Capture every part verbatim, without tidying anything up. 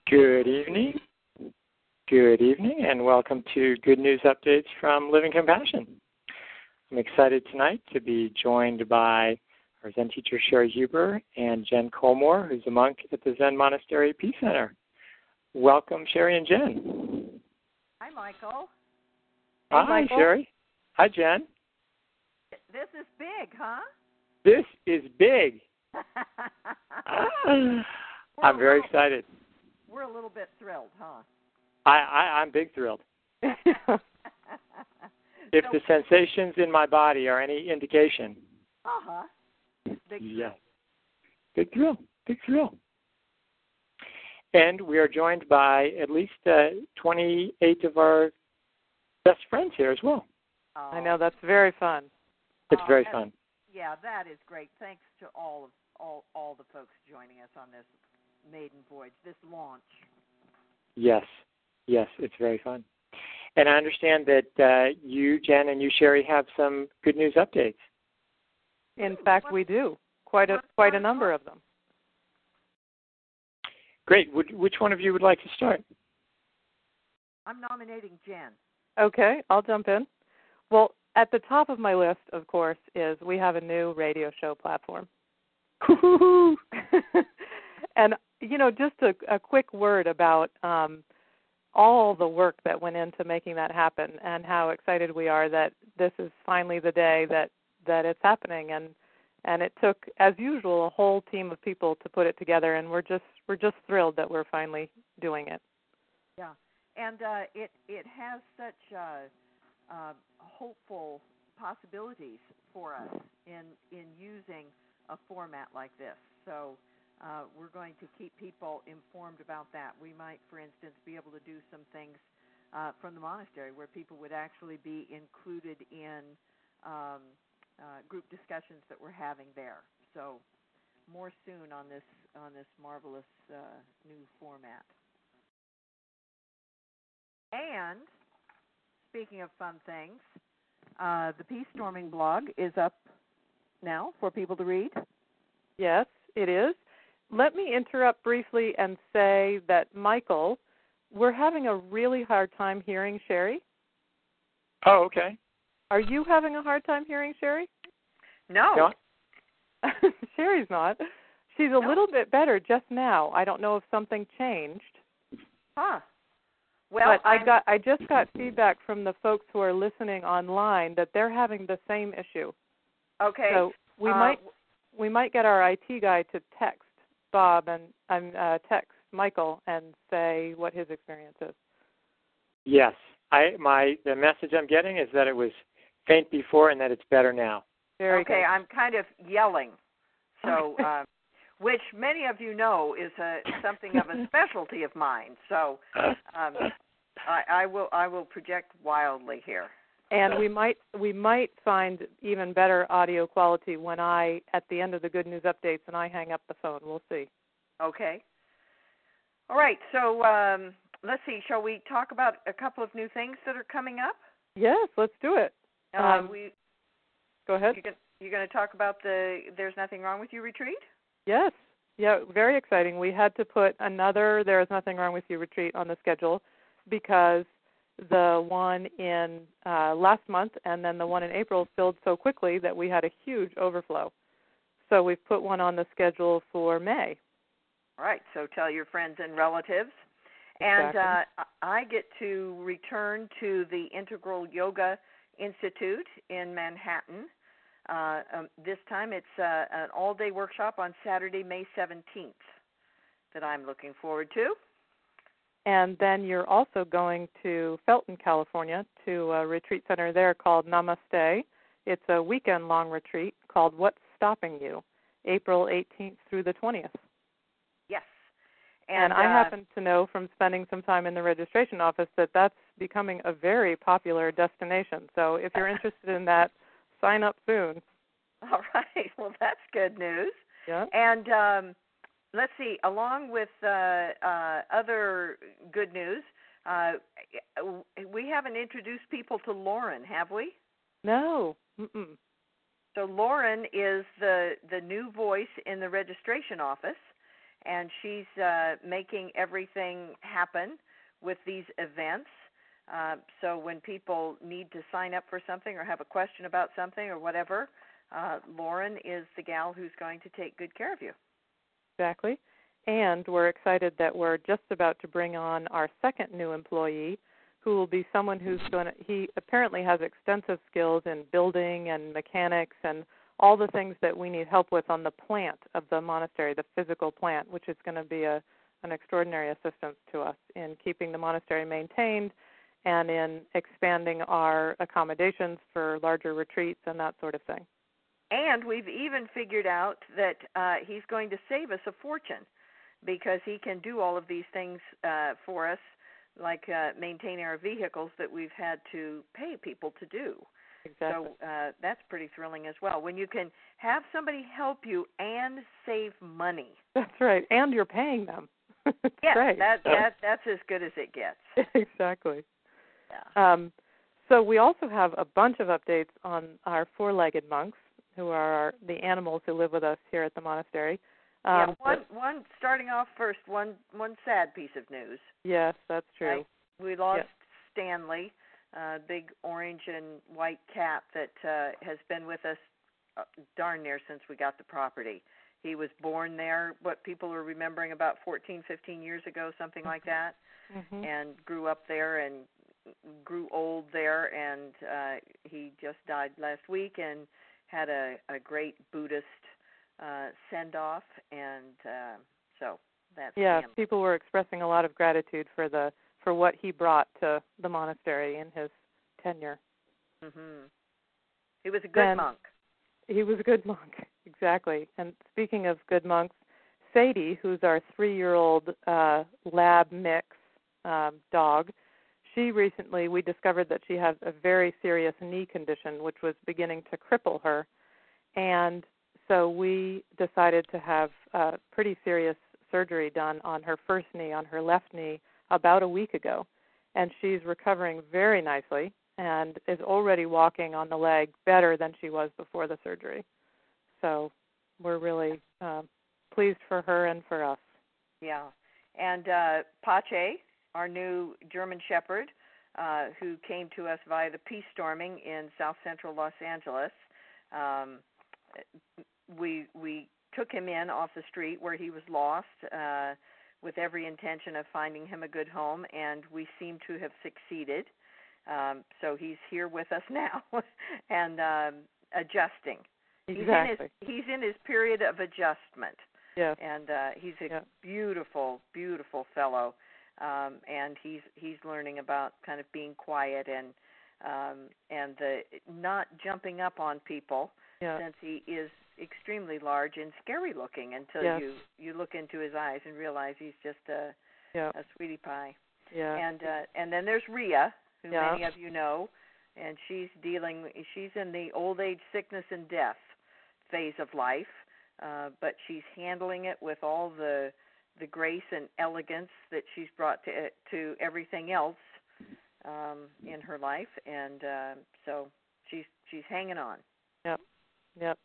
Good evening. Good evening, and welcome to Good News Updates from Living Compassion. I'm excited tonight to be joined by our Zen teacher, Sherry Huber, and Jen Colmore, who's a monk at the Zen Monastery Peace Center. Welcome, Sherry and Jen. Hi, Michael. Hi, hey, Michael. Sherry. Hi, Jen. This is big, huh? This is big. I'm very little, excited. We're a little bit thrilled, huh? I, I, I'm big thrilled. If so, the sensations in my body are any indication. Uh-huh. Big thrill. Yeah. Big thrill. Big thrill. And we are joined by at least uh, twenty-eight of our best friends here as well. Oh. I know, that's very fun. It's oh, very that, fun. Yeah, that is great. Thanks to all of all, all the folks joining us on this maiden voyage, this launch. Yes. Yes, it's very fun. And I understand that uh, you, Jen, and you, Sherry, have some good news updates. In fact, we do. Quite a quite a number of them. Great. Would, which one of you would like to start? I'm nominating Jen. Okay, I'll jump in. Well, at the top of my list, of course, is we have a new radio show platform. And, you know, just a, a quick word about um, all the work that went into making that happen and how excited we are that this is finally the day that, that it's happening. And and it took, as usual, a whole team of people to put it together, and we're just we're just thrilled that we're finally doing it. Yeah, and uh, it it has such uh, uh, hopeful possibilities for us in in using a format like this. So uh, we're going to keep people informed about that. We might, for instance, be able to do some things uh, from the monastery where people would actually be included in um, uh, group discussions that we're having there. So more soon on this on this marvelous uh, new format. And speaking of fun things, uh, the Peace Storming blog is up now for people to read. Yes, it is. Let me interrupt briefly and say that, Michael, we're having a really hard time hearing Sherry. Oh, okay. Are you having a hard time hearing Sherry? No. No. Sherry's not. She's a No. little bit better just now. I don't know if something changed. Huh. Well, but I I'm, got I just got feedback from the folks who are listening online that they're having the same issue. Okay. So we uh, might we might get our I T guy to text Bob and um, uh, text Michael and say what his experience is. Yes. I my the message I'm getting is that it was faint before and that it's better now. Very okay, good. I'm kind of yelling, so uh, which many of you know is a, something of a specialty of mine. So um, I, I will I will project wildly here. And we might we might find even better audio quality when I at the end of the good news updates and I hang up the phone. We'll see. Okay. All right. So um, let's see. Shall we talk about a couple of new things that are coming up? Yes, let's do it. Uh, Um, we go ahead. You're going, you're going to talk about the There's Nothing Wrong With You retreat? Yes. Yeah, very exciting. We had to put another There Is Nothing Wrong With You retreat on the schedule because the one in uh, last month and then the one in April filled so quickly that we had a huge overflow. So we've put one on the schedule for May. All right, so tell your friends and relatives. Exactly. And uh, I get to return to the Integral Yoga Institute in Manhattan. Uh, um, this time it's uh, an all-day workshop on Saturday, May seventeenth that I'm looking forward to. And then you're also going to Felton, California, to a retreat center there called Namaste. It's a weekend-long retreat called What's Stopping You, April eighteenth through the twentieth. Yes. And, And, I uh, happen to know from spending some time in the registration office that that's becoming a very popular destination. So if you're interested in that, sign up soon. All right. Well, that's good news. Yeah. And um, let's see, along with uh, uh, other good news, uh, we haven't introduced people to Lauren, have we? No. Mm-mm. So Lauren is the, the new voice in the registration office, and she's uh, making everything happen with these events. Uh, so when people need to sign up for something or have a question about something or whatever, uh, Lauren is the gal who's going to take good care of you. Exactly. And we're excited that we're just about to bring on our second new employee, who will be someone who's going to, he apparently has extensive skills in building and mechanics and all the things that we need help with on the plant of the monastery, the physical plant, which is going to be a, an extraordinary assistance to us in keeping the monastery maintained and in expanding our accommodations for larger retreats and that sort of thing. And we've even figured out that uh, he's going to save us a fortune because he can do all of these things uh, for us, like uh, maintaining our vehicles that we've had to pay people to do. Exactly. So uh, that's pretty thrilling as well. When you can have somebody help you and save money. That's right, and you're paying them. Yes, right. that, that, that's as good as it gets. Exactly. Yeah. Um, so we also have a bunch of updates on our four-legged monks, who are our, the animals who live with us here at the monastery. Um, yeah, one, one, starting off first, one, one sad piece of news. Yes, that's true. Right? We lost yes. Stanley, a big orange and white cat that uh, has been with us uh, darn near since we got the property. He was born there, what people are remembering, about fourteen, fifteen years ago, something like that, mm-hmm. and grew up there and grew old there, and uh, he just died last week and had a, a great Buddhist uh, send-off, and uh, so that's yeah. him. People were expressing a lot of gratitude for the for what he brought to the monastery in his tenure. Mm-hmm. He was a good and monk. He was a good monk, exactly. And speaking of good monks, Sadie, who's our three-year-old uh, lab mix um, dog, she recently, we discovered that she has a very serious knee condition, which was beginning to cripple her. And so we decided to have uh, pretty serious surgery done on her first knee, on her left knee, about a week ago. And she's recovering very nicely and is already walking on the leg better than she was before the surgery. So we're really uh, pleased for her and for us. Yeah. And uh, Pache, our new German Shepherd, uh, who came to us via the peace storming in South Central Los Angeles, um, we we took him in off the street where he was lost uh, with every intention of finding him a good home, and we seem to have succeeded. Um, so he's here with us now and um, adjusting. Exactly. He's in his, he's in his period of adjustment. Yes. And uh, he's a yep. beautiful, beautiful fellow. Um, and he's he's learning about kind of being quiet and um, and the not jumping up on people, yes. since he is extremely large and scary looking until yes. you, you look into his eyes and realize he's just a yep. a sweetie pie. Yeah. And uh, and then there's Rhea, who yep. many of you know, and she's dealing she's in the old age, sickness, and death phase of life, uh, but she's handling it with all the the grace and elegance that she's brought to to everything else um, in her life, and uh, so she's she's hanging on. Yep, yep.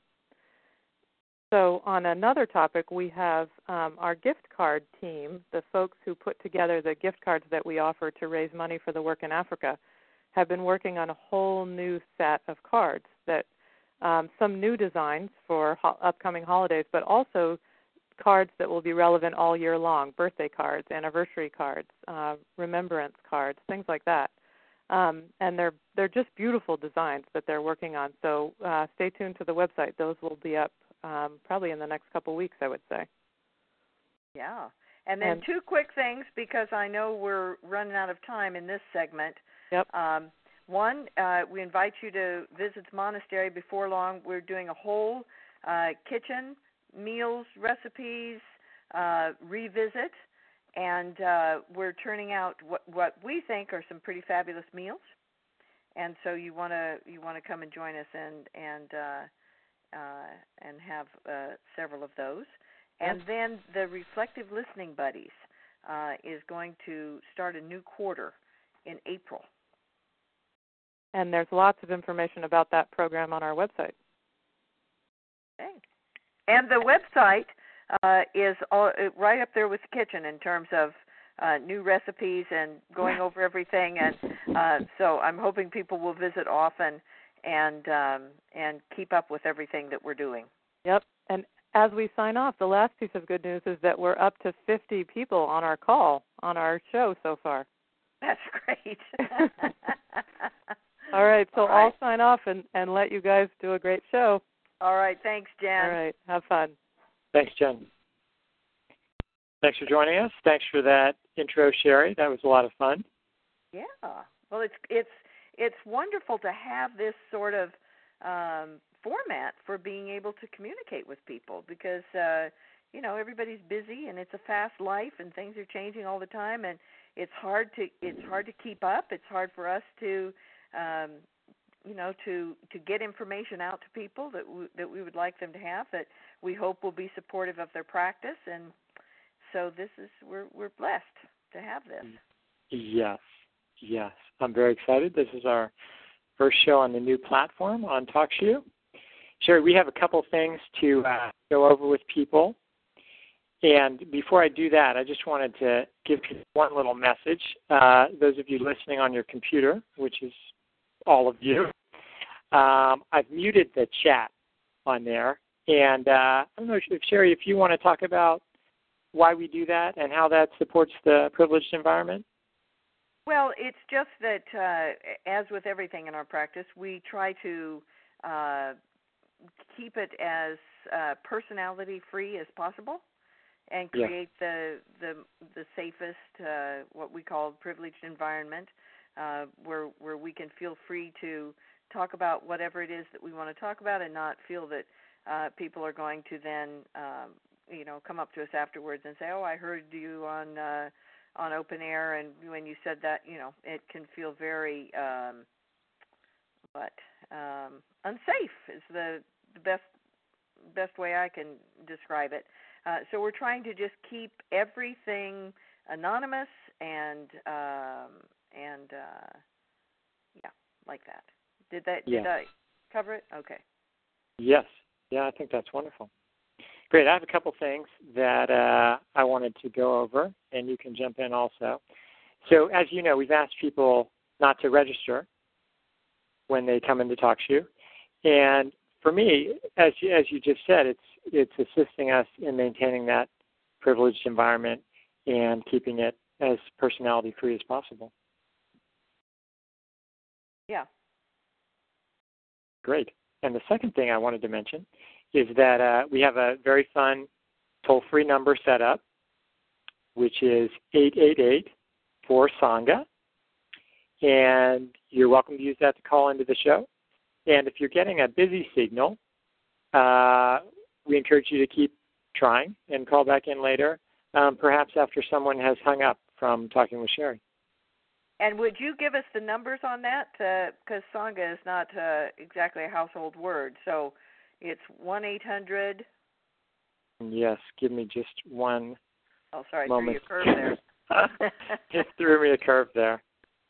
So on another topic, we have um, our gift card team, the folks who put together the gift cards that we offer to raise money for the work in Africa, have been working on a whole new set of cards that um, some new designs for ho- upcoming holidays, but also cards that will be relevant all year long, birthday cards, anniversary cards, uh, remembrance cards, things like that. Um, and they're they're just beautiful designs that they're working on. So uh, stay tuned to the website. Those will be up um, probably in the next couple weeks, I would say. Yeah. And then and, two quick things, because I know we're running out of time in this segment. Yep. Um, one, uh, we invite you to visit the monastery before long. We're doing a whole uh, kitchen, meals, recipes, uh, revisit, and uh, we're turning out what, what we think are some pretty fabulous meals. And so you want to you want to come and join us and and uh, uh, and have uh, several of those. And Yep. then the Reflective Listening Buddies uh, is going to start a new quarter in April. And there's lots of information about that program on our website. Okay. And the website, uh, is all, right up there with the kitchen in terms of uh, new recipes and going over everything. And uh, so I'm hoping people will visit often and um, and keep up with everything that we're doing. Yep. And as we sign off, the last piece of good news is that we're up to fifty people on our call, on our show so far. That's great. All right, so All right. I'll sign off and, and let you guys do a great show. All right, thanks, Jen. All right, have fun. Thanks, Jen. Thanks for joining us. Thanks for that intro, Sherry. That was a lot of fun. Yeah. Well, it's it's it's wonderful to have this sort of um, format for being able to communicate with people because uh, you know everybody's busy and it's a fast life and things are changing all the time and it's hard to it's hard to keep up. It's hard for us to um, you know to to get information out to people that w- that we would like them to have that we hope will be supportive of their practice. And so this is we're we're blessed to have this. Yes, yes. I'm very excited. This is our first show on the new platform on TalkShoe. Sherry, we have a couple things to uh, go over with people. And before I do that, I just wanted to give you one little message. Uh, those of you listening on your computer, which is all of you, um, I've muted the chat on there. And uh, I don't know, if, Sherry, if you want to talk about why we do that and how that supports the privileged environment? Well, it's just that, uh, as with everything in our practice, we try to uh, keep it as uh, personality-free as possible and create yeah. the, the the safest, uh, what we call privileged environment, uh, where where we can feel free to talk about whatever it is that we want to talk about and not feel that uh, people are going to then, um, you know, come up to us afterwards and say, oh, I heard you on uh, on Open Air, and when you said that, you know, it can feel very, um, what, um, unsafe is the, the best best way I can describe it. Uh, so we're trying to just keep everything anonymous and um, and uh, yeah, like that. Did that? Yeah. Did I cover it? Okay. Yes. Yeah, I think that's wonderful. Great. I have a couple things that uh, I wanted to go over, and you can jump in also. So, as you know, we've asked people not to register when they come into TalkShoe, and for me, as you, as you just said, it's it's assisting us in maintaining that privileged environment and keeping it as personality-free as possible. Yeah. Great. And the second thing I wanted to mention is that uh, we have a very fun toll-free number set up, which is eight eight eight, four Sangha. And you're welcome to use that to call into the show. And if you're getting a busy signal, uh, we encourage you to keep trying and call back in later, um, perhaps after someone has hung up from talking with Sherry. And would you give us the numbers on that? Because uh, Sangha is not uh, exactly a household word. So it's one eight hundred. Yes, give me just one Oh, sorry, moment. threw you a curve there. Just threw me a curve there.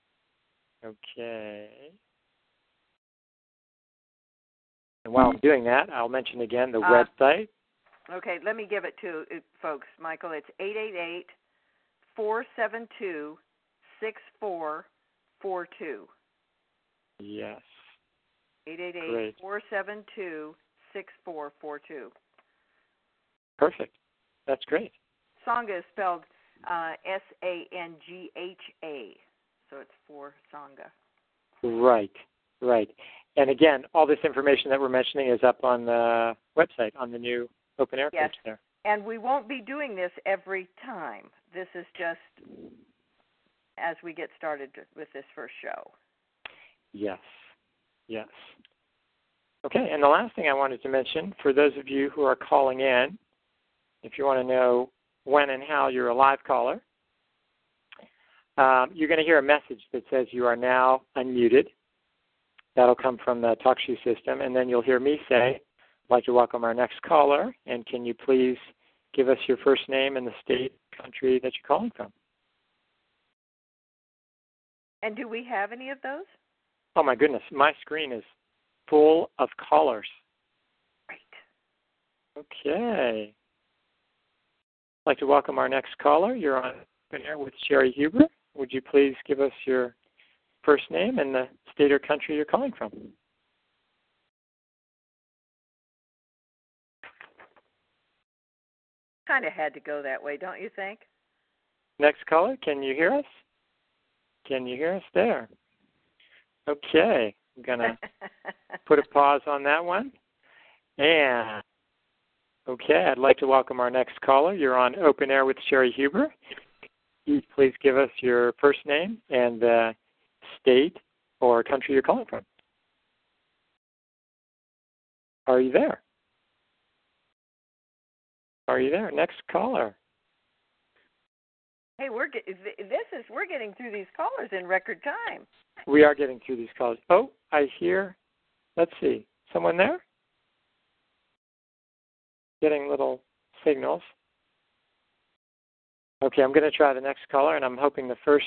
Okay. And while I'm doing that, I'll mention again the uh, website. Okay, let me give it to uh, folks, Michael. It's eight eight eight, four seven two, six four four two. Yes. eight eight eight, four seven two, six four four two. Perfect. That's great. Sangha is spelled uh, S A N G H A, so it's for Sangha. Right, right. And again, all this information that we're mentioning is up on the website, on the new Open Air yes. page there. And we won't be doing this every time. This is just as we get started with this first show. Yes, yes. Okay, and the last thing I wanted to mention, for those of you who are calling in, if you want to know when and how you're a live caller, um, you're going to hear a message that says you are now unmuted. That'll come from the TalkShoe system, and then you'll hear me say, I'd like to welcome our next caller, and can you please give us your first name and the state, country that you're calling from? And do we have any of those? Oh, my goodness. My screen is full of callers. Right. Okay. like to welcome our next caller. You're on air with Sherry Huber. Would you please give us your first name and the state or country you're calling from? Kind of had to go that way, don't you think? Next caller, can you hear us? Can you hear us there? Okay, I'm going to put a pause on that one. And, okay, I'd like to welcome our next caller. You're on Open Air with Sherry Huber. Please give us your first name and the state or country you're calling from. Are you there? Are you there? Next caller. Hey, we're get, this is we're getting through these callers in record time. We are getting through these callers. Oh, I hear. Let's see. Someone there? Getting little signals. Okay, I'm going to try the next caller, and I'm hoping the first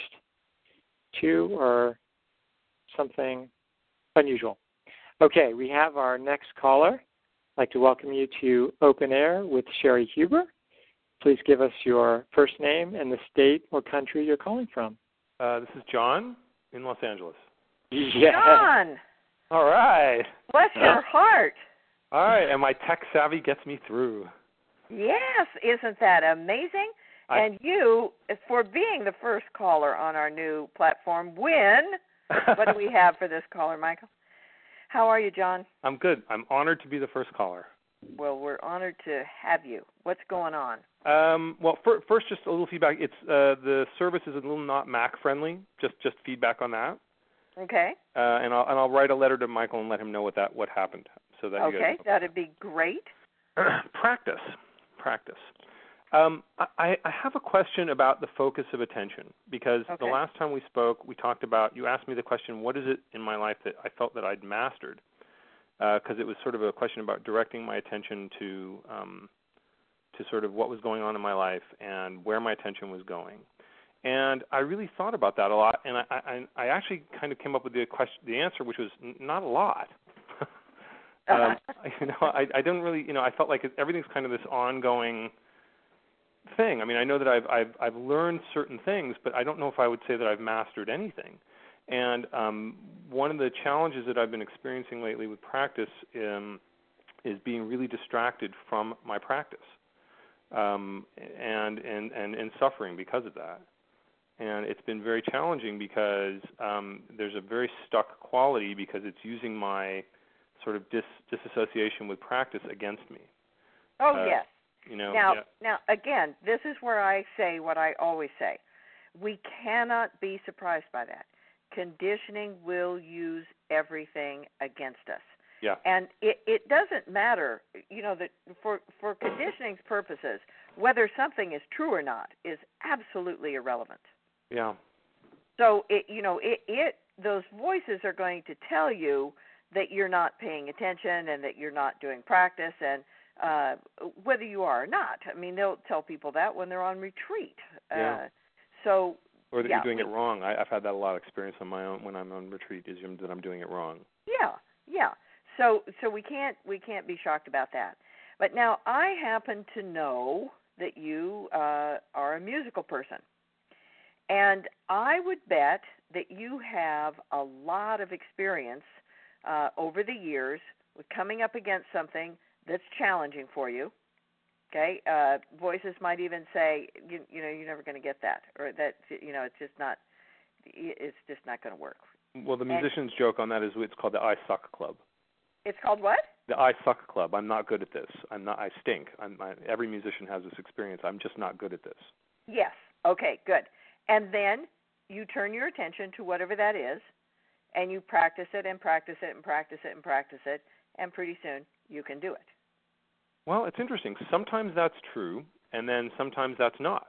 two are something unusual. Okay, we have our next caller. I'd like to welcome you to Open Air with Sherry Huber. Please give us your first name and the state or country you're calling from. Uh, this is John in Los Angeles. Yeah. John! All right. Bless your heart. All right, and my tech savvy gets me through. Yes, isn't that amazing? I, and you, for being the first caller on our new platform, win. What do we have for this caller, Michael? How are you, John? I'm good. I'm honored to be the first caller. Well, we're honored to have you. What's going on? Um, well, for, first, just a little feedback. It's uh, the service is a little not Mac friendly. Just just feedback on that. Okay. Uh, and I'll and I'll write a letter to Michael and let him know what that what happened, so that okay, you guys know. That'd be great. practice, practice. Um, I, I have a question about the focus of attention, because okay. the last time we spoke, we talked about, you asked me the question, what is it in my life that I felt that I'd mastered? Because uh, it was sort of a question about directing my attention to um, to sort of what was going on in my life and where my attention was going. And I really thought about that a lot, and I, I, I actually kind of came up with the question, the answer, which was n- not a lot. um, you know, I, I didn't really, you know, I felt like everything's kind of this ongoing thing. I mean, I know that I've I've I've learned certain things, but I don't know if I would say that I've mastered anything. And um, one of the challenges that I've been experiencing lately with practice um, is being really distracted from my practice, um, and, and and and suffering because of that. And it's been very challenging because um, there's a very stuck quality because it's using my sort of dis- disassociation with practice against me. Oh uh, yes. You know, now, yeah. now again, this is where I say what I always say. We cannot be surprised by that. Conditioning will use everything against us. Yeah. And it, it doesn't matter, you know, that for, for conditioning's purposes, whether something is true or not is absolutely irrelevant. Yeah. So, it, you know, it, it those voices are going to tell you that you're not paying attention and that you're not doing practice, and uh, whether you are or not. I mean, they'll tell people that when they're on retreat. Yeah. Uh, so, Or that yeah, you're doing we, it wrong. I, I've had that a lot of experience on my own when I'm on retreat, is that I'm doing it wrong. Yeah, yeah. So, so we can't we can't be shocked about that. But now I happen to know that you uh, are a musical person, and I would bet that you have a lot of experience uh, over the years with coming up against something that's challenging for you. Okay, uh, voices might even say, you, you know, you're never going to get that, or that, you know, it's just not, it's just not going to work. Well, the musician's and joke on that is it's called the I Suck Club. It's called what? The I Suck Club. I'm not good at this. I'm not. I stink. I'm, I, every musician has this experience. I'm just not good at this. Yes. Okay. Good. And then you turn your attention to whatever that is, and you practice it and practice it and practice it and practice it, and pretty soon you can do it. Well, it's interesting. Sometimes that's true, and then sometimes that's not.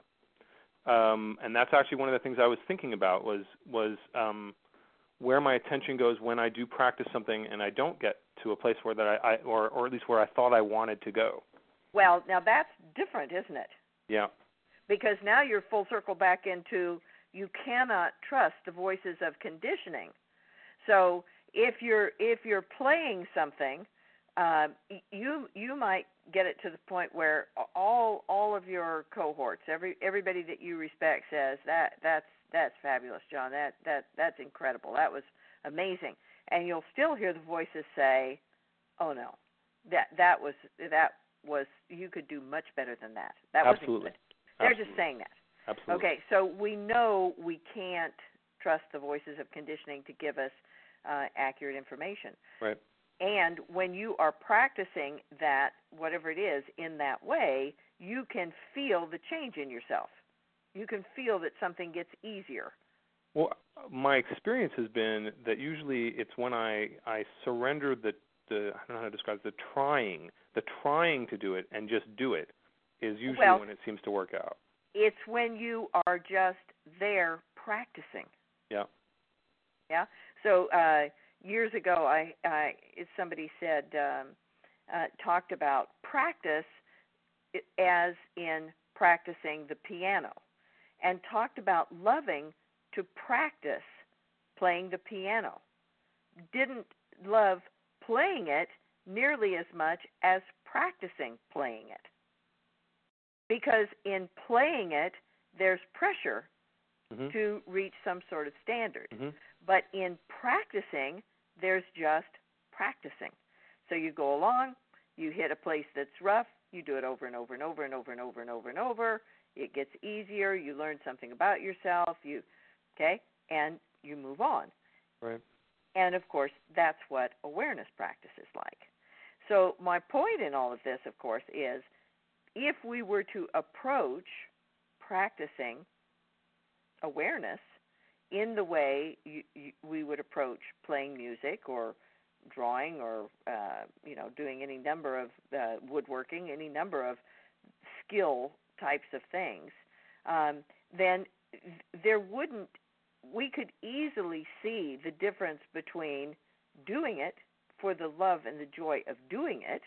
Um, and that's actually one of the things I was thinking about was was um, where my attention goes when I do practice something and I don't get to a place where that I, I or or at least where I thought I wanted to go. Well, now that's different, isn't it? Yeah. Because now you're full circle back into you cannot trust the voices of conditioning. So if you're if you're playing something uh, you you might get it to the point where all all of your cohorts, every everybody that you respect says that that's that's fabulous, John. That that that's incredible. That was amazing. And you'll still hear the voices say, "Oh no, that that was that was you could do much better than that. That wasn't Absolutely. good." They're Absolutely. just saying that. Absolutely. Okay, so we know we can't trust the voices of conditioning to give us uh, accurate information. Right. And when you are practicing that, whatever it is, in that way, you can feel the change in yourself. You can feel that something gets easier. Well, my experience has been that usually it's when I, I surrender the, the, I don't know how to describe it, the trying, the trying to do it and just do it is usually well, when it seems to work out. It's when you are just there practicing. Yeah. Yeah. So uh, years ago, I, I somebody said um, uh, talked about practice as in practicing the piano, and talked about loving to practice playing the piano. Didn't love playing it nearly as much as practicing playing it. Because in playing it, there's pressure mm-hmm. to reach some sort of standard. Mm-hmm. But in practicing, there's just practicing. So you go along, you hit a place that's rough, you do it over and over and over and over and over and over and over. It gets easier. You learn something about yourself. You, okay, and you move on. Right. And of course, that's what awareness practice is like. So my point in all of this, of course, is if we were to approach practicing awareness in the way you, you, we would approach playing music or drawing or uh, you know doing any number of uh, woodworking, any number of skill types of things, um, then there wouldn't. We could easily see the difference between doing it for the love and the joy of doing it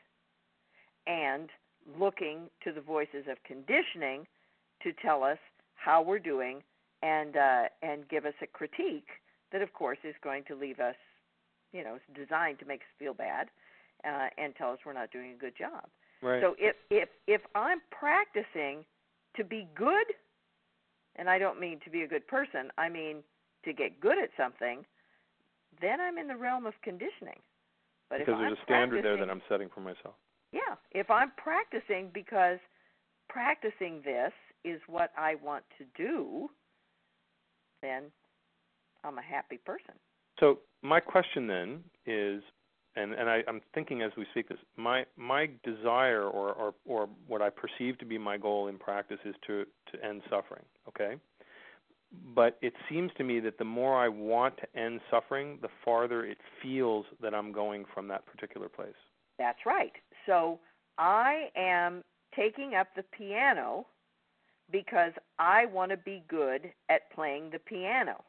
and looking to the voices of conditioning to tell us how we're doing and uh, and give us a critique that, of course, is going to leave us, you know, it's designed to make us feel bad uh, and tell us we're not doing a good job. Right. So if, if, if I'm practicing to be good, and I don't mean to be a good person, I mean to get good at something, then I'm in the realm of conditioning. But because if there's I'm a standard there that I'm setting for myself. Yeah, if I'm practicing because practicing this is what I want to do, then I'm a happy person. So my question then is, and, and I, I'm thinking as we speak this, my my desire or, or, or what I perceive to be my goal in practice is to, to end suffering, okay? But it seems to me that the more I want to end suffering, the farther it feels that I'm going from that particular place. That's right. So I am taking up the piano because I want to be good at playing the piano.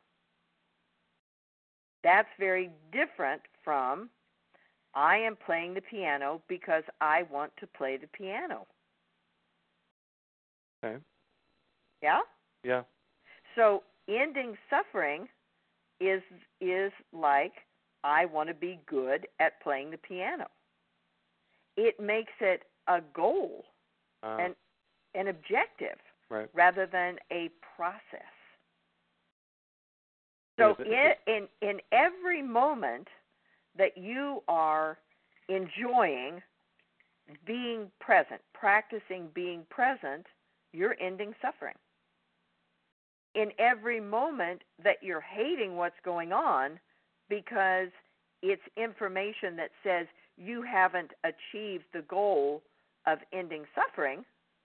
That's very different from I am playing the piano because I want to play the piano. Okay. Yeah? Yeah. So ending suffering is is like I want to be good at playing the piano. It makes it a goal, uh, an, an objective, right. rather than a process. So in, in in every moment that you are enjoying being present, practicing being present, you're ending suffering. In every moment that you're hating what's going on because it's information that says you haven't achieved the goal of ending suffering.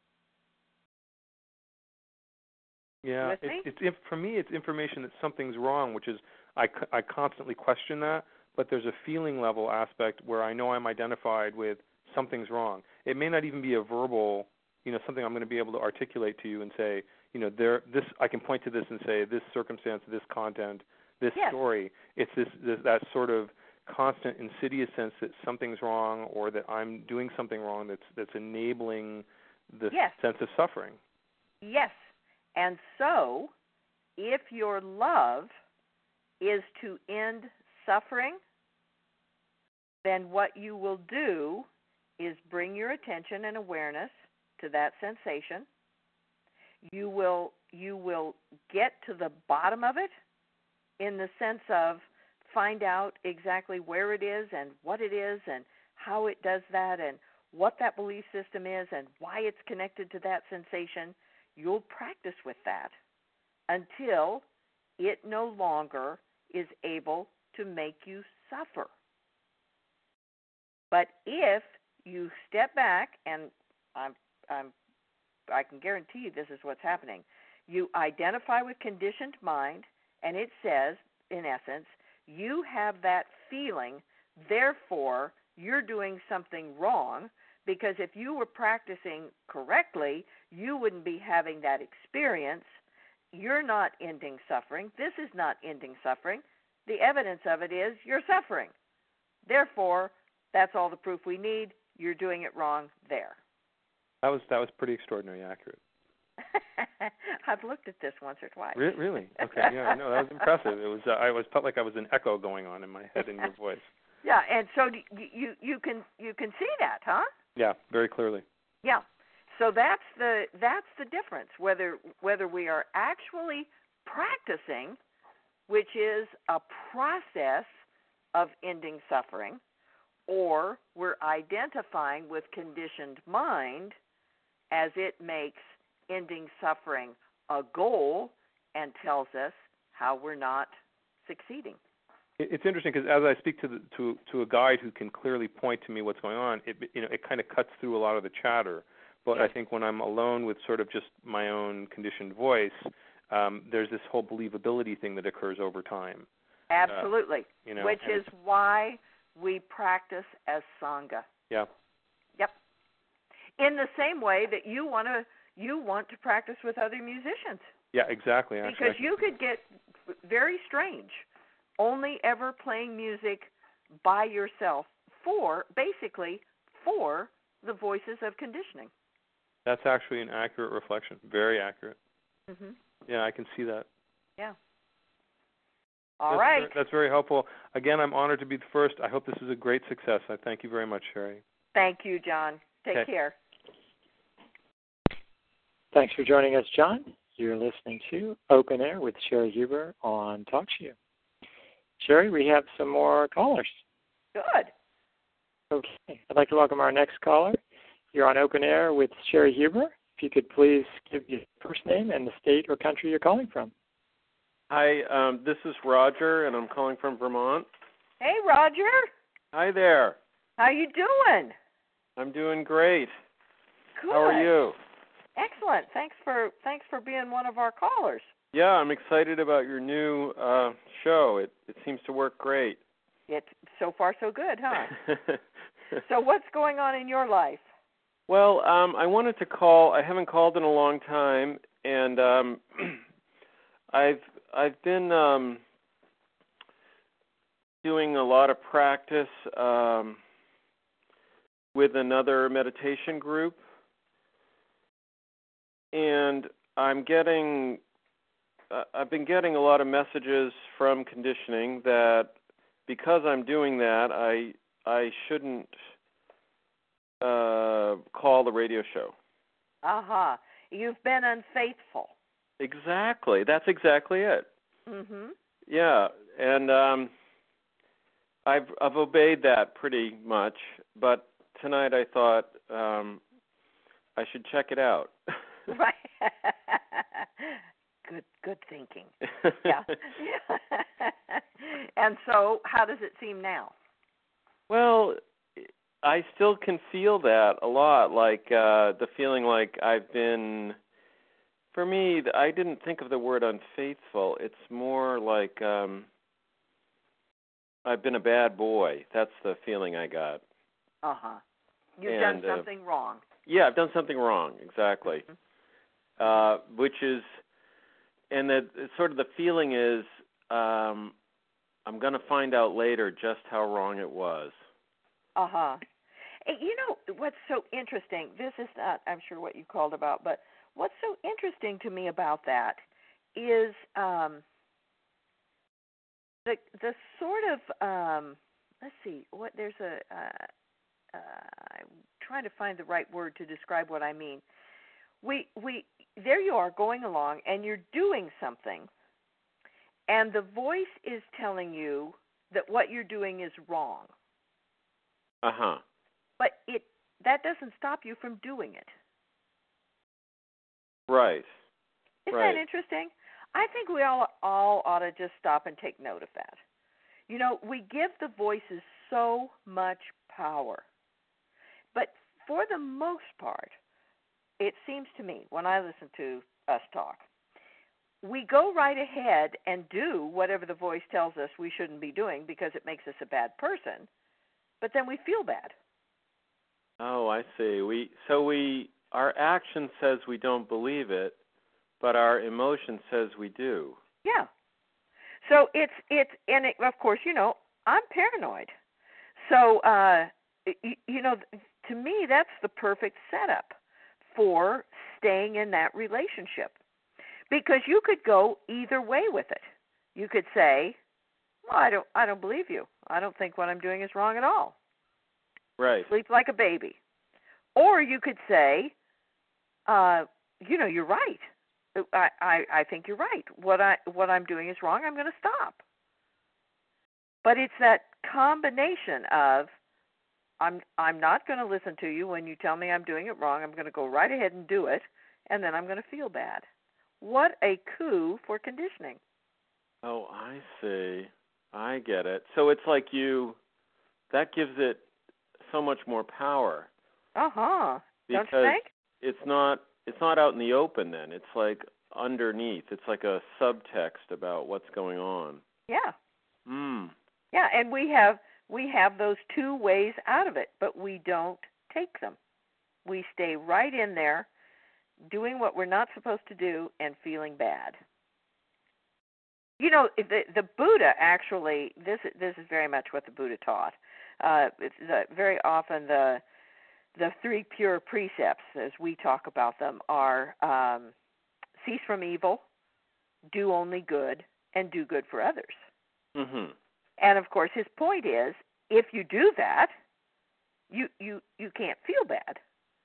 Yeah, with it's, me? it's if, for me it's information that something's wrong, which is I, I constantly question that, but there's a feeling level aspect where I know I'm identified with something's wrong. It may not even be a verbal, you know, something I'm going to be able to articulate to you and say, you know, there this I can point to this and say this circumstance, this content, this yes. story. It's this, this that sort of constant insidious sense that something's wrong or that I'm doing something wrong that's that's enabling the yes. sense of suffering. Yes. And so, if your love is to end suffering, then what you will do is bring your attention and awareness to that sensation. You will you will get to the bottom of it in the sense of find out exactly where it is and what it is and how it does that and what that belief system is and why it's connected to that sensation. You'll practice with that until it no longer is able to make you suffer. But if you step back, and I'm, I'm, I can guarantee you this is what's happening, you identify with conditioned mind, and it says, in essence, you have that feeling, therefore you're doing something wrong, because if you were practicing correctly, you wouldn't be having that experience. You're not ending suffering. This is not ending suffering. The evidence of it is you're suffering. Therefore, that's all the proof we need. You're doing it wrong there. That was that was pretty extraordinary accurate. I've looked at this once or twice. Re- really? Okay. Yeah. No, that was impressive. It was. Uh, I was felt like I was an echo going on in my head in your voice. Yeah, and so you, you you can you can see that, huh? Yeah, very clearly. Yeah. So that's the that's the difference. Whether whether we are actually practicing, which is a process of ending suffering, or we're identifying with conditioned mind as it makes ending suffering a goal and tells us how we're not succeeding. It's interesting because as I speak to the, to to a guide who can clearly point to me what's going on, it you know it kind of cuts through a lot of the chatter. But yes. I think when I'm alone with sort of just my own conditioned voice, um, there's this whole believability thing that occurs over time. Absolutely. Uh, you know, which is why we practice as Sangha. Yeah. Yep. In the same way that you want to you want to practice with other musicians. Yeah, exactly. Actually, because you could get very strange, only ever playing music by yourself for basically for the voices of conditioning. That's actually an accurate reflection. Very accurate. Mm-hmm. Yeah, I can see that. Yeah. All that's right. Very, that's very helpful. Again, I'm honored to be the first. I hope this is a great success. I thank you very much, Sherry. Thank you, John. Take okay. care. Thanks for joining us, John. You're listening to Open Air with Sherry Huber on TalkShoe. Sherry, we have some more callers. Good. Okay. I'd like to welcome our next caller. You're on Open Air with Sherry Huber. If you could please give your first name and the state or country you're calling from. Hi, um, this is Roger, and I'm calling from Vermont. Hey, Roger. Hi there. How you doing? I'm doing great. Good. How are you? Excellent. Thanks for thanks for being one of our callers. Yeah, I'm excited about your new uh, show. It it seems to work great. It's so far so good, huh? So what's going on in your life? Well, um, I wanted to call. I haven't called in a long time, and um, I've I've been um, doing a lot of practice um, with another meditation group, and I'm getting. Uh, I've been getting a lot of messages from conditioning that because I'm doing that, I I shouldn't uh, call the radio show. Aha. Uh-huh. You've been unfaithful. Exactly. That's exactly it. Mhm. Yeah, and um, I've I've obeyed that pretty much, but tonight I thought um, I should check it out. Right. Good good thinking. Yeah. And so, how does it seem now? Well, I still can feel that a lot, like uh, the feeling like I've been, for me, I didn't think of the word unfaithful. It's more like um, I've been a bad boy. That's the feeling I got. Uh-huh. You've and, done something uh, wrong. Yeah, I've done something wrong, exactly. Mm-hmm. Uh, which is, and the sort of the feeling is, um, I'm going to find out later just how wrong it was. Uh-huh. You know, what's so interesting, this is not, I'm sure, what you called about, but what's so interesting to me about that is um, the the sort of um, let's see, what there's a, uh, uh, I'm trying to find the right word to describe what I mean. We, we, there you are going along, and you're doing something, and the voice is telling you that what you're doing is wrong. Uh-huh. But it that doesn't stop you from doing it. Right. Isn't right. that interesting? I think we all all ought to just stop and take note of that. You know, we give the voices so much power. But for the most part, it seems to me, when I listen to us talk, we go right ahead and do whatever the voice tells us we shouldn't be doing because it makes us a bad person, but then we feel bad. Oh, I see. We so we our action says we don't believe it, but our emotion says we do. Yeah. So it's it's and it, of course, you know, I'm paranoid. So uh you, you know, to me that's the perfect setup for staying in that relationship. Because you could go either way with it. You could say, "Well, I don't I don't believe you. I don't think what I'm doing is wrong at all." Right. Sleep like a baby. Or you could say, uh, you know, you're right. I, I, I think you're right. What I what I'm doing is wrong. I'm going to stop. But it's that combination of I'm I'm not going to listen to you when you tell me I'm doing it wrong. I'm going to go right ahead and do it, and then I'm going to feel bad. What a coup for conditioning. Oh, I see. I get it. So it's like you that gives it so much more power. Uh-huh. Don't Because you think? it's not it's not out in the open then. It's like underneath. It's like a subtext about what's going on. Yeah. Mm. Yeah, and we have we have those two ways out of it, but we don't take them. We stay right in there doing what we're not supposed to do and feeling bad. You know, the the Buddha actually this this is very much what the Buddha taught. Uh, it's the, very often the the three pure precepts, as we talk about them, are um, cease from evil, do only good, and do good for others. Mhm. And of course, his point is, if you do that, you you you can't feel bad,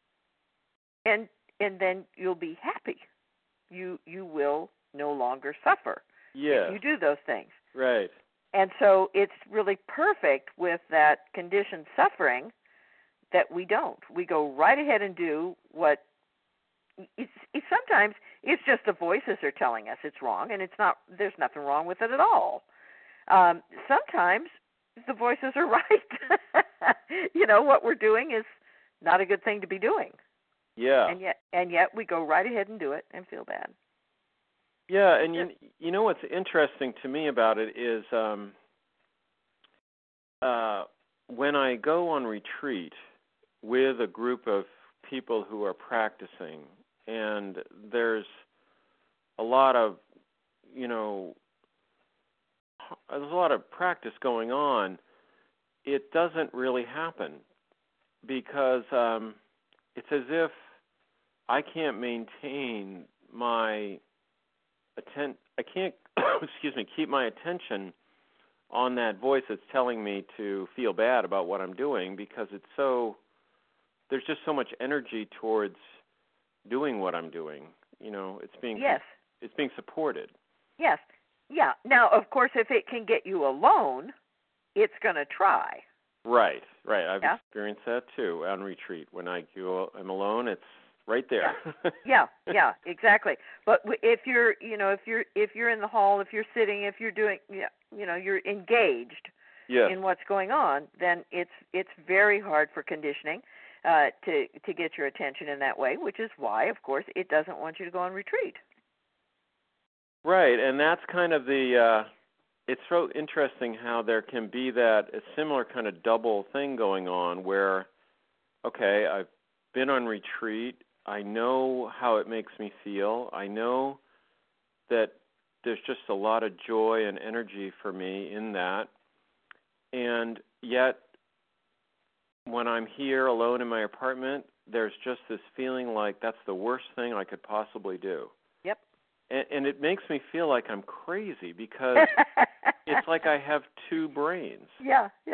and and then you'll be happy. You you will no longer suffer Yeah. if you do those things. Right. And so it's really perfect with that conditioned suffering that we don't. We go right ahead and do what it's, it's sometimes it's just the voices are telling us it's wrong, and it's not. There's nothing wrong with it at all. Um, sometimes the voices are right. You know, what we're doing is not a good thing to be doing. Yeah. And yet, and yet we go right ahead and do it and feel bad. Yeah, and you you know what's interesting to me about it is um, uh, when I go on retreat with a group of people who are practicing, and there's a lot of, you know, there's a lot of practice going on, it doesn't really happen because um, it's as if I can't maintain my atten- I can't, excuse me, keep my attention on that voice that's telling me to feel bad about what I'm doing because it's so, there's just so much energy towards doing what I'm doing. You know, it's being yes, it's being supported. yes, yeah. Now, of course, if it can get you alone, it's going to try. Right, right. I've yeah. experienced that too on retreat. When I go, I'm alone. It's right there. Yeah. yeah, yeah, exactly. But if you're, you know, if you're if you're in the hall, if you're sitting, if you're doing, you know, you're engaged yes. in what's going on, then it's it's very hard for conditioning uh, to to get your attention in that way. Which is why, of course, it doesn't want you to go on retreat. Right, and that's kind of the. Uh, it's so interesting how there can be that a similar kind of double thing going on where, okay, I've been on retreat. I know how it makes me feel. I know that there's just a lot of joy and energy for me in that. And yet, when I'm here alone in my apartment, there's just this feeling like that's the worst thing I could possibly do. Yep. And, and it makes me feel like I'm crazy because it's like I have two brains. Yeah, yeah,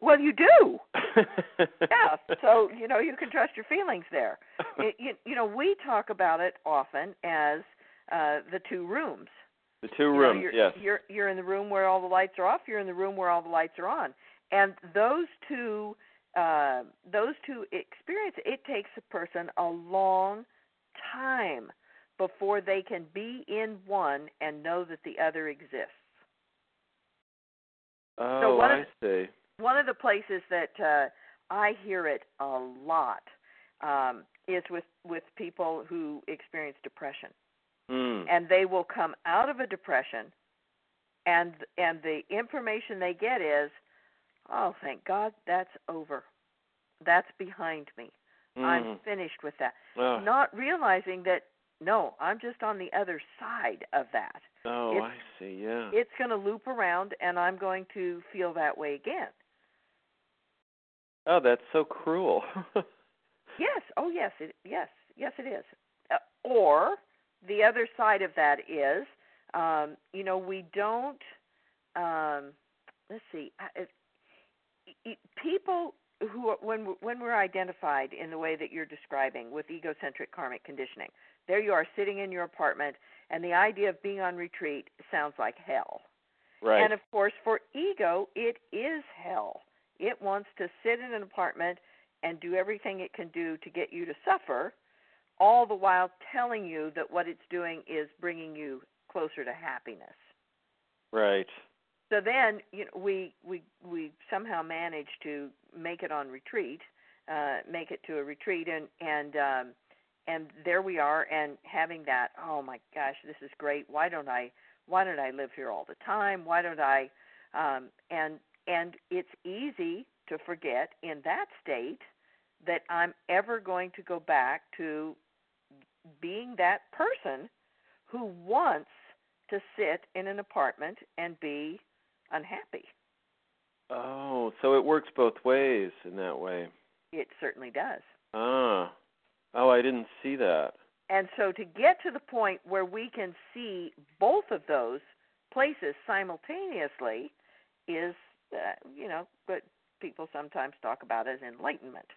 Well, you do. Yeah. So, you know, you can trust your feelings there. It, you, you know, we talk about it often as uh, the two rooms. The two you rooms, know, you're, yes. You're, you're in the room where all the lights are off. You're in the room where all the lights are on. And those two, uh, those two experiences, it takes a person a long time before they can be in one and know that the other exists. Oh, so one I of, see. One of the places that uh, I hear it a lot um, is with, with people who experience depression. Mm. And they will come out of a depression, and and the information they get is, oh, thank God, that's over. That's behind me. Mm. I'm finished with that. Oh. Not realizing that, no, I'm just on the other side of that. Oh, it's, I see, yeah. It's going to loop around, and I'm going to feel that way again. Oh, that's so cruel. Yes. Oh, yes. It, yes. Yes, it is. Uh, or the other side of that is, um, you know, we don't. Um, let's see. It, it, people who, are, when when we're identified in the way that you're describing with egocentric karmic conditioning, there you are sitting in your apartment, and the idea of being on retreat sounds like hell. Right. And of course, for ego, it is hell. It wants to sit in an apartment and do everything it can do to get you to suffer, all the while telling you that what it's doing is bringing you closer to happiness. Right. So then, you know, we we we somehow manage to make it on retreat, uh, make it to a retreat, and and um, and there we are, and having that. Oh my gosh, this is great. Why don't I? Why don't I live here all the time? Why don't I? Um, and and it's easy to forget in that state that I'm ever going to go back to being that person who wants to sit in an apartment and be unhappy. Oh, so it works both ways in that way. It certainly does. Ah. Oh, I didn't see that. And so to get to the point where we can see both of those places simultaneously is, uh, you know, what people sometimes talk about as enlightenment.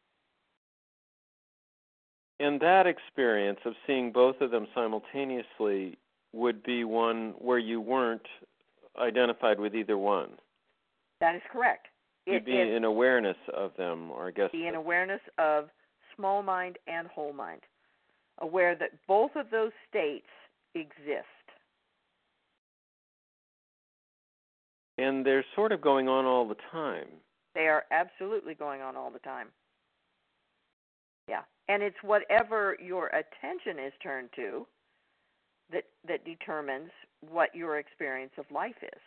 And that experience of seeing both of them simultaneously would be one where you weren't identified with either one. That is correct. You'd it, be it, in awareness of them, or I guess... Be in awareness of small mind and whole mind, aware that both of those states exist. And they're sort of going on all the time. They are absolutely going on all the time. Yeah. And it's whatever your attention is turned to that that determines what your experience of life is.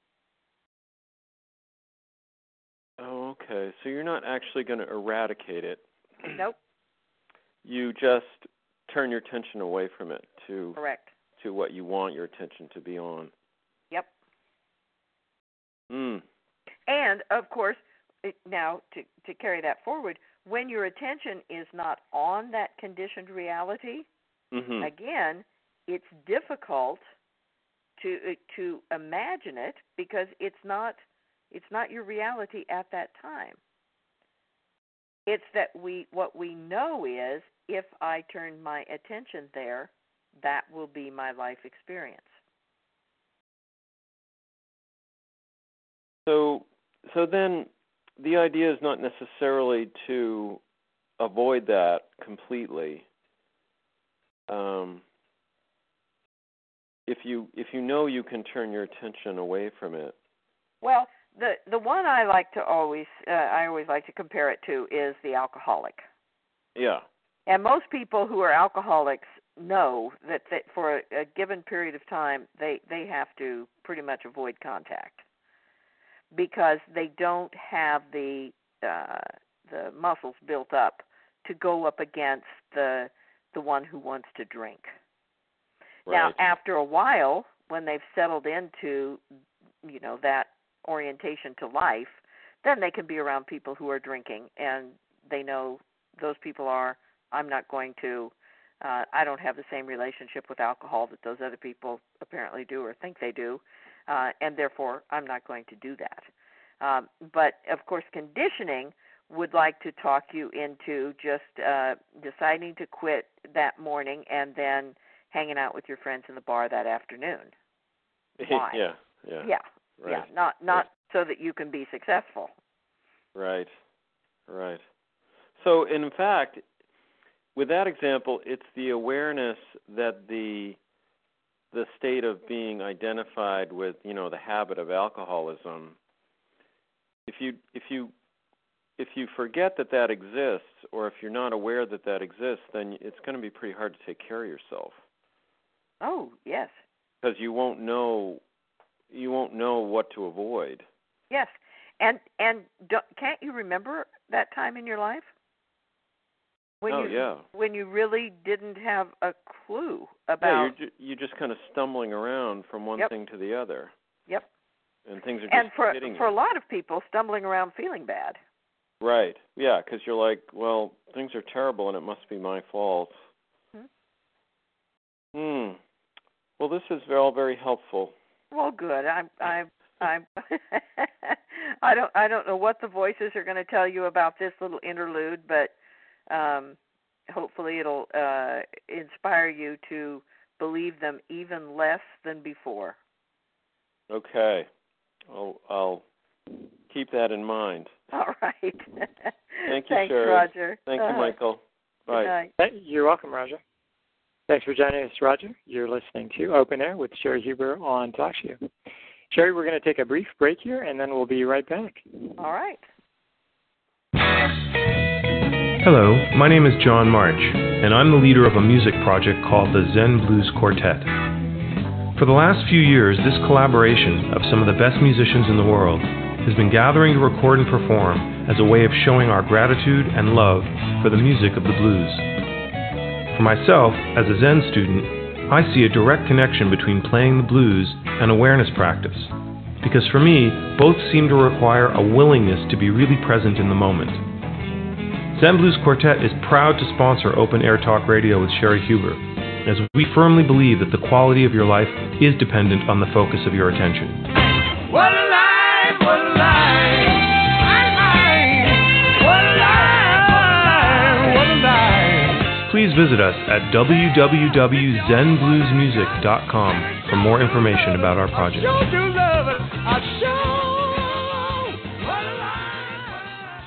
Oh, okay. So you're not actually going to eradicate it. Nope. You just turn your attention away from it to Correct. to what you want your attention to be on. Yep. Mm. And, of course, it, now to, to carry that forward, when your attention is not on that conditioned reality, Mm-hmm. again, it's difficult to to imagine it because it's not it's not your reality at that time. It's that we what we know is if I turn my attention there, that will be my life experience. So so then the idea is not necessarily to avoid that completely. Um, if you if you know you can turn your attention away from it. Well, the the one I like to always uh, I always like to compare it to is the alcoholic. Yeah. And most people who are alcoholics know that, that for a, a given period of time they, they have to pretty much avoid contact because they don't have the uh, the muscles built up to go up against the the one who wants to drink. Right. Now, after a while, when they've settled into, you know, that orientation to life, then they can be around people who are drinking, and they know those people are, I'm not going to, uh, I don't have the same relationship with alcohol that those other people apparently do or think they do, uh, and therefore I'm not going to do that. Um, but, of course, conditioning would like to talk you into just uh, deciding to quit that morning and then hanging out with your friends in the bar that afternoon. Why? yeah, yeah. Yeah, right. yeah. Not not right. so that you can be successful. Right, right. So, in fact, with that example, it's the awareness that the the state of being identified with, you know, the habit of alcoholism. If you if you if you forget that that exists, or if you're not aware that that exists, then it's going to be pretty hard to take care of yourself. Oh, yes. Because you won't know you won't know what to avoid. Yes, and and do, can't you remember that time in your life when oh you yeah. when you really didn't have a clue about? Yeah, you're ju- you're just kind of stumbling around from one Yep. thing to the other. Yep. And things are just and for hitting for you. a lot of people, stumbling around feeling bad. Right. Yeah, because you're like, well, things are terrible, and it must be my fault. Hmm. Hmm. Well, this is all very helpful. Well, good. I'm. I'm. I'm. I don't. I don't know what the voices are going to tell you about this little interlude, but um, hopefully it'll uh, inspire you to believe them even less than before. Okay. I'll, I'll keep that in mind. All right. Thank you, Thanks, Sherry. Roger. Thank uh, you, Michael. Bye. Good night. Hey, you're welcome, Roger. Thanks for joining us, Roger. You're listening to Open Air with Sherry Huber on TalkShoe. Sherry, we're going to take a brief break here, and then we'll be right back. All right. Hello, my name is John March, and I'm the leader of a music project called the Zen Blues Quartet. For the last few years, this collaboration of some of the best musicians in the world has been gathering to record and perform as a way of showing our gratitude and love for the music of the blues. For myself, as a Zen student, I see a direct connection between playing the blues and awareness practice, because for me, both seem to require a willingness to be really present in the moment. Zen Blues Quartet is proud to sponsor Open Air Talk Radio with Sherry Huber, as we firmly believe that the quality of your life is dependent on the focus of your attention. What a life, what a life, what a life, what a life. Please visit us at w w w dot zen blues music dot com for more information about our project. I sure do love it. I sure. What a life.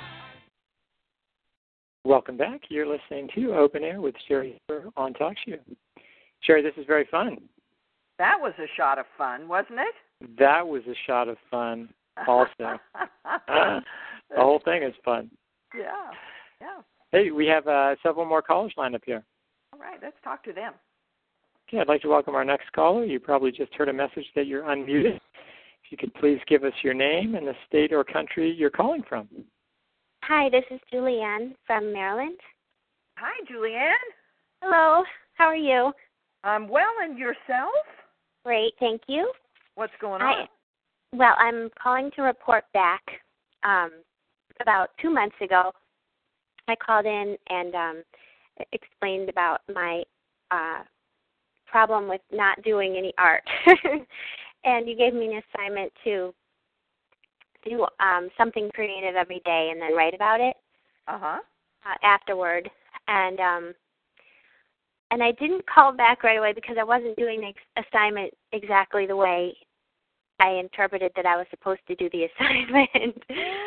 Welcome back. You're listening to Open Air with Sherry Huber on TalkShoe. Sherry, this is very fun. That was a shot of fun, wasn't it? That was a shot of fun also. The whole thing is fun. Yeah, yeah. Hey, we have uh, several more callers lined up here. All right, let's talk to them. Okay, I'd like to welcome our next caller. You probably just heard a message that you're unmuted. If you could please give us your name and the state or country you're calling from. Hi, this is Julianne from Maryland. Hi, Julianne. Hello, how are you? I'm well, and yourself? Great, thank you. What's going I, on? well, I'm calling to report back. Um, about two months ago, I called in and um, explained about my uh, problem with not doing any art. And you gave me an assignment to do um, something creative every day and then write about it Uh-huh. uh, afterward. And um, and I didn't call back right away because I wasn't doing the ex- assignment exactly the way I interpreted that I was supposed to do the assignment.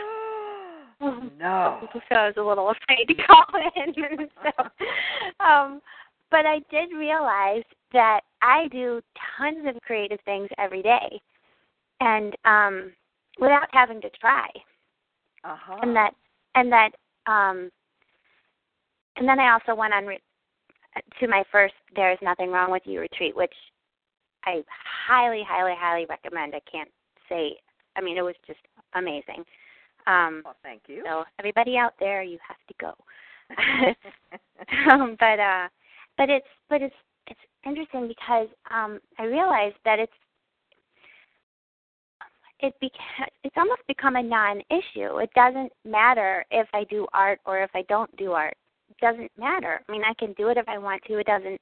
No. So I was a little afraid to call in. so, um, but I did realize that I do tons of creative things every day, and um, without having to try. Uh-huh. And that, and that, um, and then I also went on re- to my first "There Is Nothing Wrong with You" retreat, which I highly, highly, highly recommend. I can't say. I mean, it was just amazing. Um, well, thank you. So everybody out there, you have to go. um, but uh, but it's but it's it's interesting because um, I realized that it's it beca- it's almost become a non-issue. It doesn't matter if I do art or if I don't do art. It doesn't matter. I mean, I can do it if I want to. It doesn't.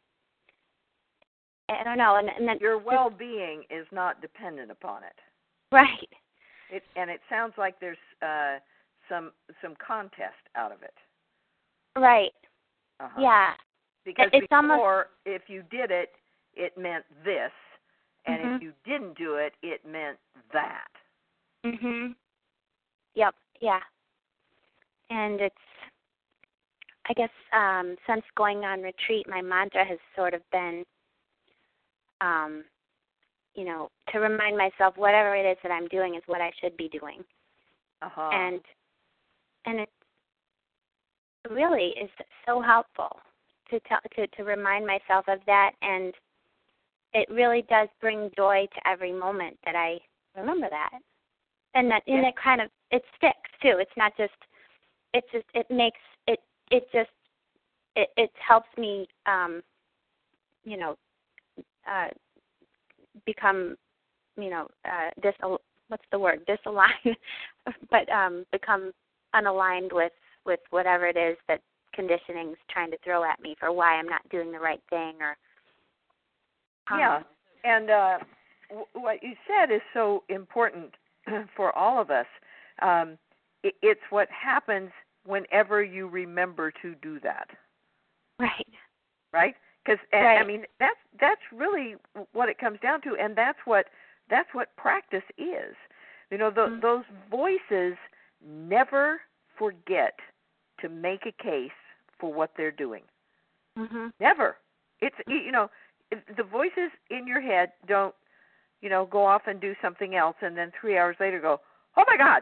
I don't know. And, and then your well-being is not dependent upon it. Right. It, and it sounds like there's uh, some some contest out of it. Right. Uh-huh. Yeah. Because it's before, almost, if you did it, it meant this, and mm-hmm. if you didn't do it, it meant that. Mhm. Yep. Yeah. And it's, I guess, um, since going on retreat, my mantra has sort of been, um, you know, to remind myself whatever it is that I'm doing is what I should be doing. Uh-huh. And and it really is so helpful to tell to to remind myself of that, and it really does bring joy to every moment that I remember that. And that and yeah. it kind of it sticks too. It's not just it just it makes it it just it it helps me um you know uh become you know uh dis what's the word disaligned but um become unaligned with with whatever it is that conditioning's trying to throw at me for why I'm not doing the right thing or um, yeah. And uh w- what you said is so important for all of us. Um it, it's what happens whenever you remember to do that. right Right? Because right. I mean that's that's really what it comes down to, and that's what that's what practice is. You know, the, mm-hmm. those voices never forget to make a case for what they're doing. Mm-hmm. Never. It's you know the voices in your head don't you know go off and do something else, and then three hours later go, oh my God.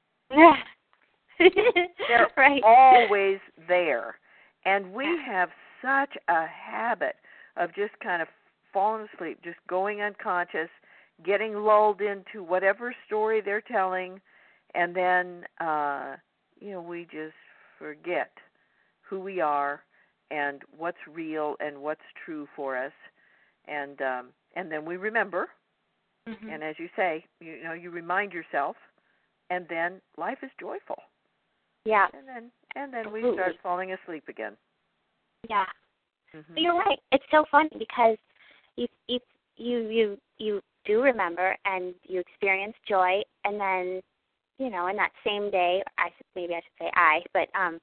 They're right. always there. And we have such a habit of just kind of falling asleep, just going unconscious, getting lulled into whatever story they're telling, and then, uh, you know, we just forget who we are and what's real and what's true for us. And um, and then we remember, mm-hmm. and as you say, you know, you remind yourself, and then life is joyful. Yeah. And then and then Absolutely. we start falling asleep again. Yeah. Mm-hmm. You're right. It's so funny because you you you you you do remember and you experience joy, and then you know in that same day, I should, maybe I should say I, but um,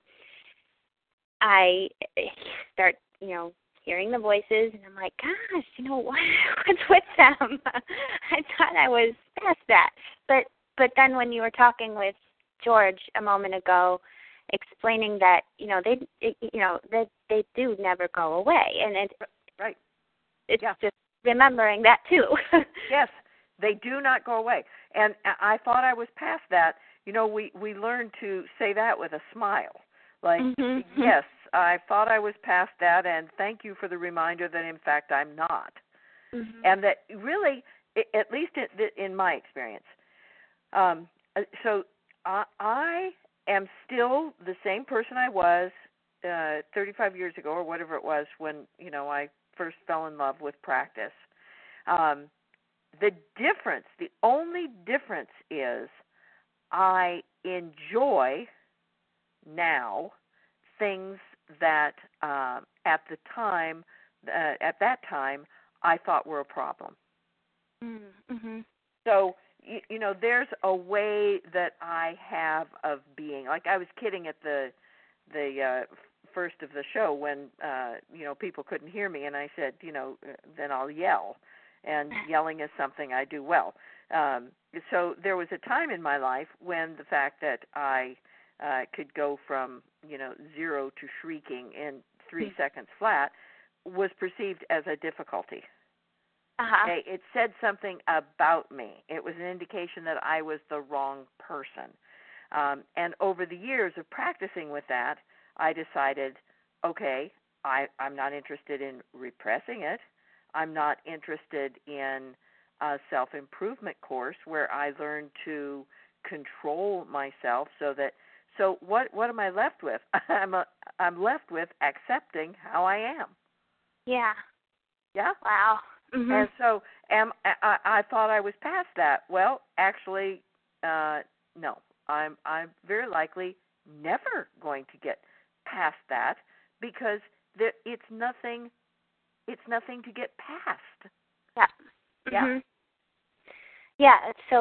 I start you know hearing the voices, and I'm like, gosh, you know what? What's with them? I thought I was past that, but but then when you were talking with George a moment ago, explaining that you know they it, you know that they, they do never go away, and it right it's yeah. just remembering that too. Yes, they do not go away, and I thought I was past that. You know, we we learned to say that with a smile, like mm-hmm. yes, I thought I was past that, and thank you for the reminder that in fact I'm not, mm-hmm. and that really, at least in my experience, um, so I, I am still the same person I was uh, thirty-five years ago, or whatever it was when you know I first fell in love with practice. Um, the difference, the only difference is I enjoy now things that uh, at the time, uh, at that time, I thought were a problem. Mm-hmm. So, you, you know, there's a way that I have of being. Like I was kidding at the the uh, first of the show when, uh, you know, people couldn't hear me, and I said, you know, then I'll yell. And yelling is something I do well. Um, so there was a time in my life when the fact that I uh, could go from, you know, zero to shrieking in three mm-hmm. seconds flat was perceived as a difficulty. Uh-huh. Okay? It said something about me. It was an indication that I was the wrong person. Um, and over the years of practicing with that, I decided, okay, I, I'm not interested in repressing it. I'm not interested in a self-improvement course where I learn to control myself so that so what what am I left with? I'm a, I'm left with accepting how I am. Yeah. Yeah? Wow. Mm-hmm. And so am I, I thought I was past that. Well, actually uh, no. I'm I'm very likely never going to get past that because there, it's nothing It's nothing to get past. Yeah. Yeah. Mm-hmm. Yeah, it's so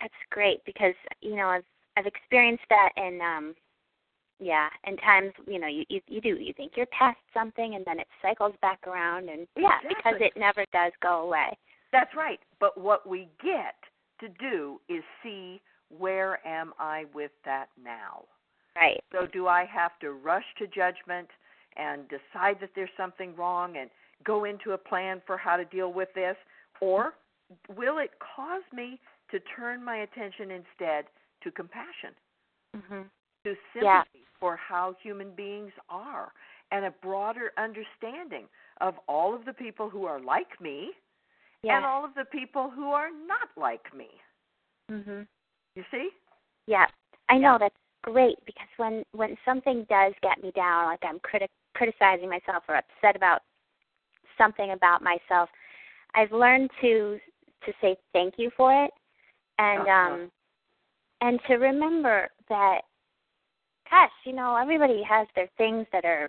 that's great because, you know, I've, I've experienced that in, um, yeah, in times, you know, you, you, you do, you think you're past something and then it cycles back around and, yeah, Exactly. because it never does go away. That's right. But what we get to do is see, where am I with that now? Right. So do I have to rush to judgment and decide that there's something wrong and go into a plan for how to deal with this? Or will it cause me to turn my attention instead to compassion, Mm-hmm. to sympathy Yeah. for how human beings are, and a broader understanding of all of the people who are like me Yeah. and all of the people who are not like me? Mm-hmm. You see? Yeah. I know Yeah. that's great because when, when something does get me down, like I'm criti- criticizing myself or upset about something about myself, I've learned to to say thank you for it, and Uh-huh. um, and to remember that, gosh, you know, everybody has their things that are,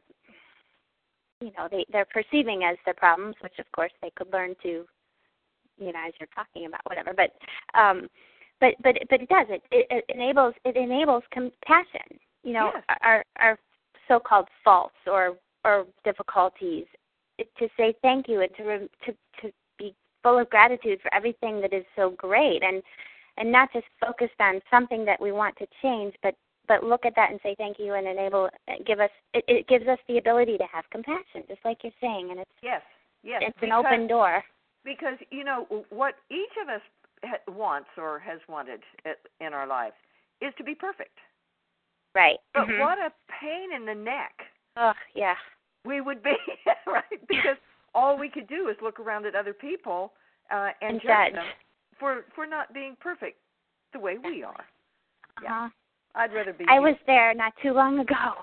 you know, they they're perceiving as their problems, which of course they could learn to, you know, as you're talking about whatever. But um, but but but it does it, it it enables it enables compassion. You know, Yes. our our so-called faults or or difficulties, it, to say thank you and to re, to to be full of gratitude for everything that is so great, and and not just focused on something that we want to change, but but look at that and say thank you and enable give us it, it gives us the ability to have compassion, just like you're saying, and it's Yes, yes. it's an because, open door. Because, you know, what each of us ha- wants or has wanted in our lives is to be perfect. Right. But Mhm. what a pain in the neck Oh, yeah. we would be, right? Because all we could do is look around at other people uh, and, And judge judge. them for, for not being perfect the way we are. Yeah. Uh-huh. I'd rather be I you. was there not too long ago,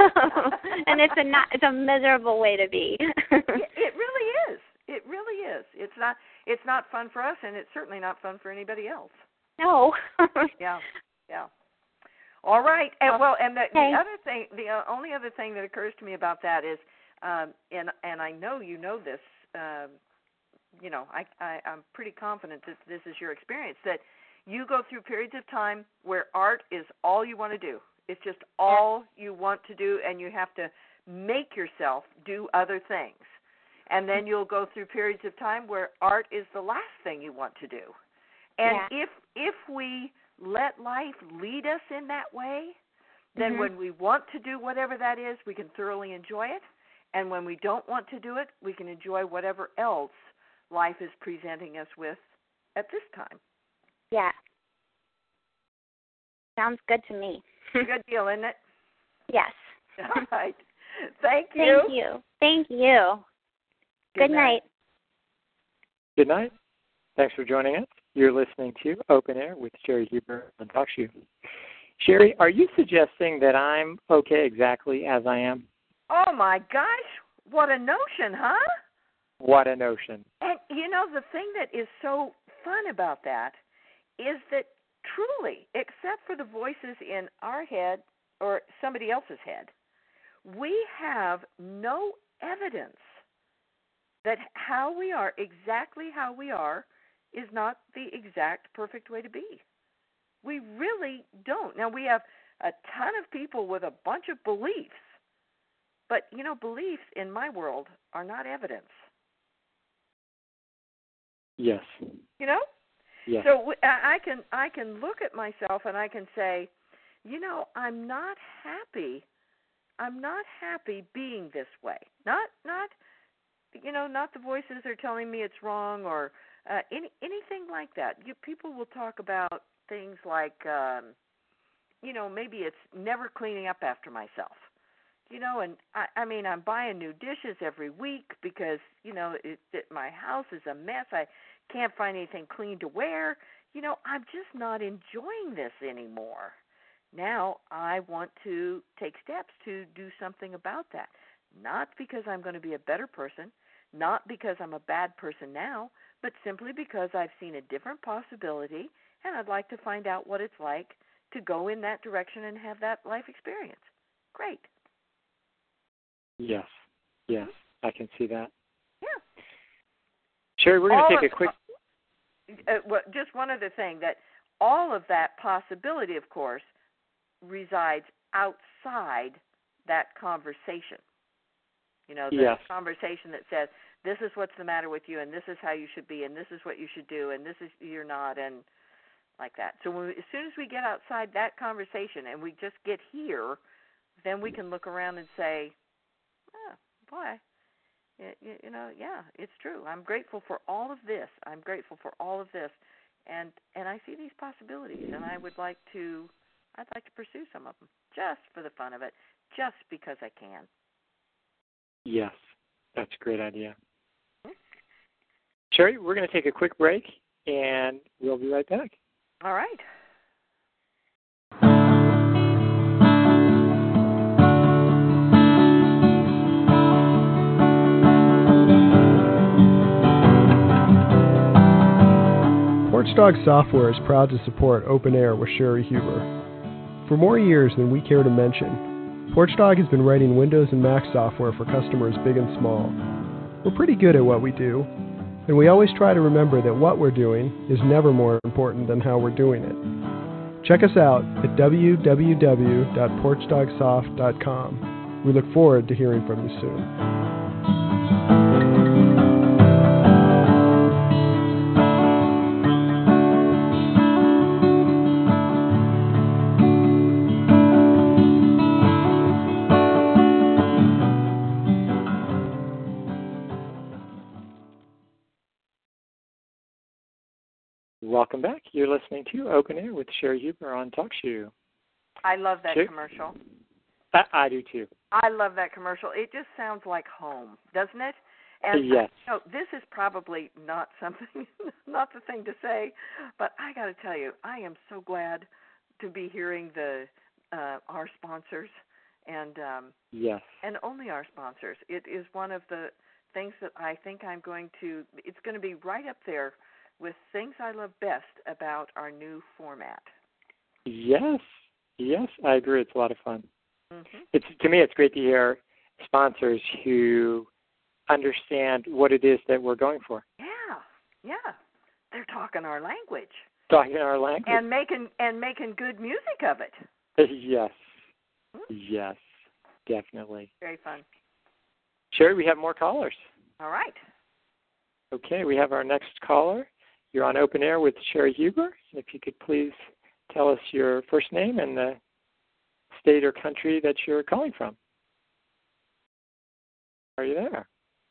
and it's a not it's a miserable way to be. it, it really is. It really is. It's not. It's not fun for us, and it's certainly not fun for anybody else. No. Yeah. Yeah. All right. And, well, and the, okay. the other thing, the uh, only other thing that occurs to me about that is, um, and and I know you know this. Um, you know, I, I I'm pretty confident that this is your experience, that you go through periods of time where art is all you want to do. It's just all you want to do, and you have to make yourself do other things. And then you'll go through periods of time where art is the last thing you want to do. And Yeah. if if we let life lead us in that way, then Mhm. when we want to do whatever that is, we can thoroughly enjoy it. And when we don't want to do it, we can enjoy whatever else life is presenting us with at this time. Yeah. Sounds good to me. Good deal, isn't it? Yes. All right. Thank you. Thank you. Thank you. Good Good night. night. Good night. Thanks for joining us. You're listening to Open Air with Sherry Huber on TalkShoe. Sherry, are you suggesting that I'm okay exactly as I am? Oh, my gosh. What a notion, huh? What a notion. And, you know, the thing that is so fun about that is that truly, except for the voices in our head or somebody else's head, we have no evidence that how we are, exactly how we are, is not the exact perfect way to be. We really don't. Now, we have a ton of people with a bunch of beliefs, but, you know, beliefs in my world are not evidence. Yes. You know? Yes. So I can I can look at myself and I can say, you know, I'm not happy. I'm not happy being this way. Not not you know, not the voices are telling me it's wrong or uh, any anything like that. You people will talk about things like, um, you know, maybe it's never cleaning up after myself. You know, and I, I mean, I'm buying new dishes every week because, you know, it, it, my house is a mess. I can't find anything clean to wear. You know, I'm just not enjoying this anymore. Now I want to take steps to do something about that. Not because I'm going to be a better person, not because I'm a bad person now, but simply because I've seen a different possibility and I'd like to find out what it's like to go in that direction and have that life experience. Great. Yes. Yes. I can see that. Yeah. Sherry, we're going All to take of, a quick... Uh, well, just one other thing, that all of that possibility, of course, resides outside that conversation. You know, the yes. conversation that says, this is what's the matter with you, and this is how you should be, and this is what you should do, and this is you're not, and like that. So when we, as soon as we get outside that conversation and we just get here, then we can look around and say, oh, boy, you, you know, yeah, it's true. I'm grateful for all of this. I'm grateful for all of this. And and I see these possibilities, and I would like to, I'd like to pursue some of them just for the fun of it, just because I can. Yes, that's a great idea. Sherry, we're going to take a quick break, and we'll be right back. All right. Porchdog Software is proud to support Open Air with Sherry Huber. For more years than we care to mention, Porchdog has been writing Windows and Mac software for customers big and small. We're pretty good at what we do, and we always try to remember that what we're doing is never more important than how we're doing it. Check us out at w w w dot porchdog soft dot com. We look forward to hearing from you soon. Welcome back. You're listening to Open Air with Sherry Huber on TalkShoe. I love that Sherry? commercial. I, I do too. I love that commercial. It just sounds like home, doesn't it? And yes. I, you know, this is probably not something, not the thing to say, but I got to tell you, I am so glad to be hearing the uh, our sponsors and um, yes, and only our sponsors. It is one of the things that I think I'm going to. It's going to be right up there with things I love best about our new format. Yes, yes, I agree. It's a lot of fun. Mm-hmm. It's to me, it's great to hear sponsors who understand what it is that we're going for. Yeah, yeah, they're talking our language, talking our language, and making and making good music of it. Yes, mm-hmm. yes, definitely. Very fun. Sherry, we have more callers. All right. Okay, we have our next caller. You're on Open Air with Sherry Huber. And if you could please tell us your first name and the state or country that you're calling from. Are you there?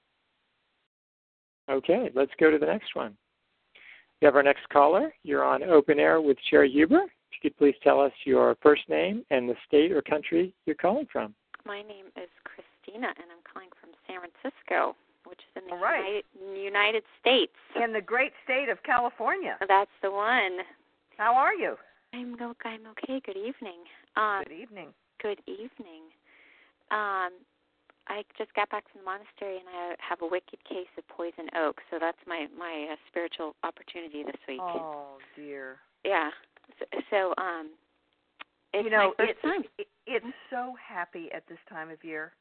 Okay, let's go to the next one. We have our next caller. You're on Open Air with Sherry Huber. If you could please tell us your first name and the state or country you're calling from. My name is Christina, and I'm calling from San Francisco, which is in the right. United, United States. In the great state of California. That's the one. How are you? I'm, I'm okay. Good evening. Um, good evening. Good evening. Um, I just got back from the monastery, and I have a wicked case of poison oak, so that's my, my uh, spiritual opportunity this week. Oh, dear. Yeah. So, so um, it's you know, my first it's, time. It, it's so happy at this time of year.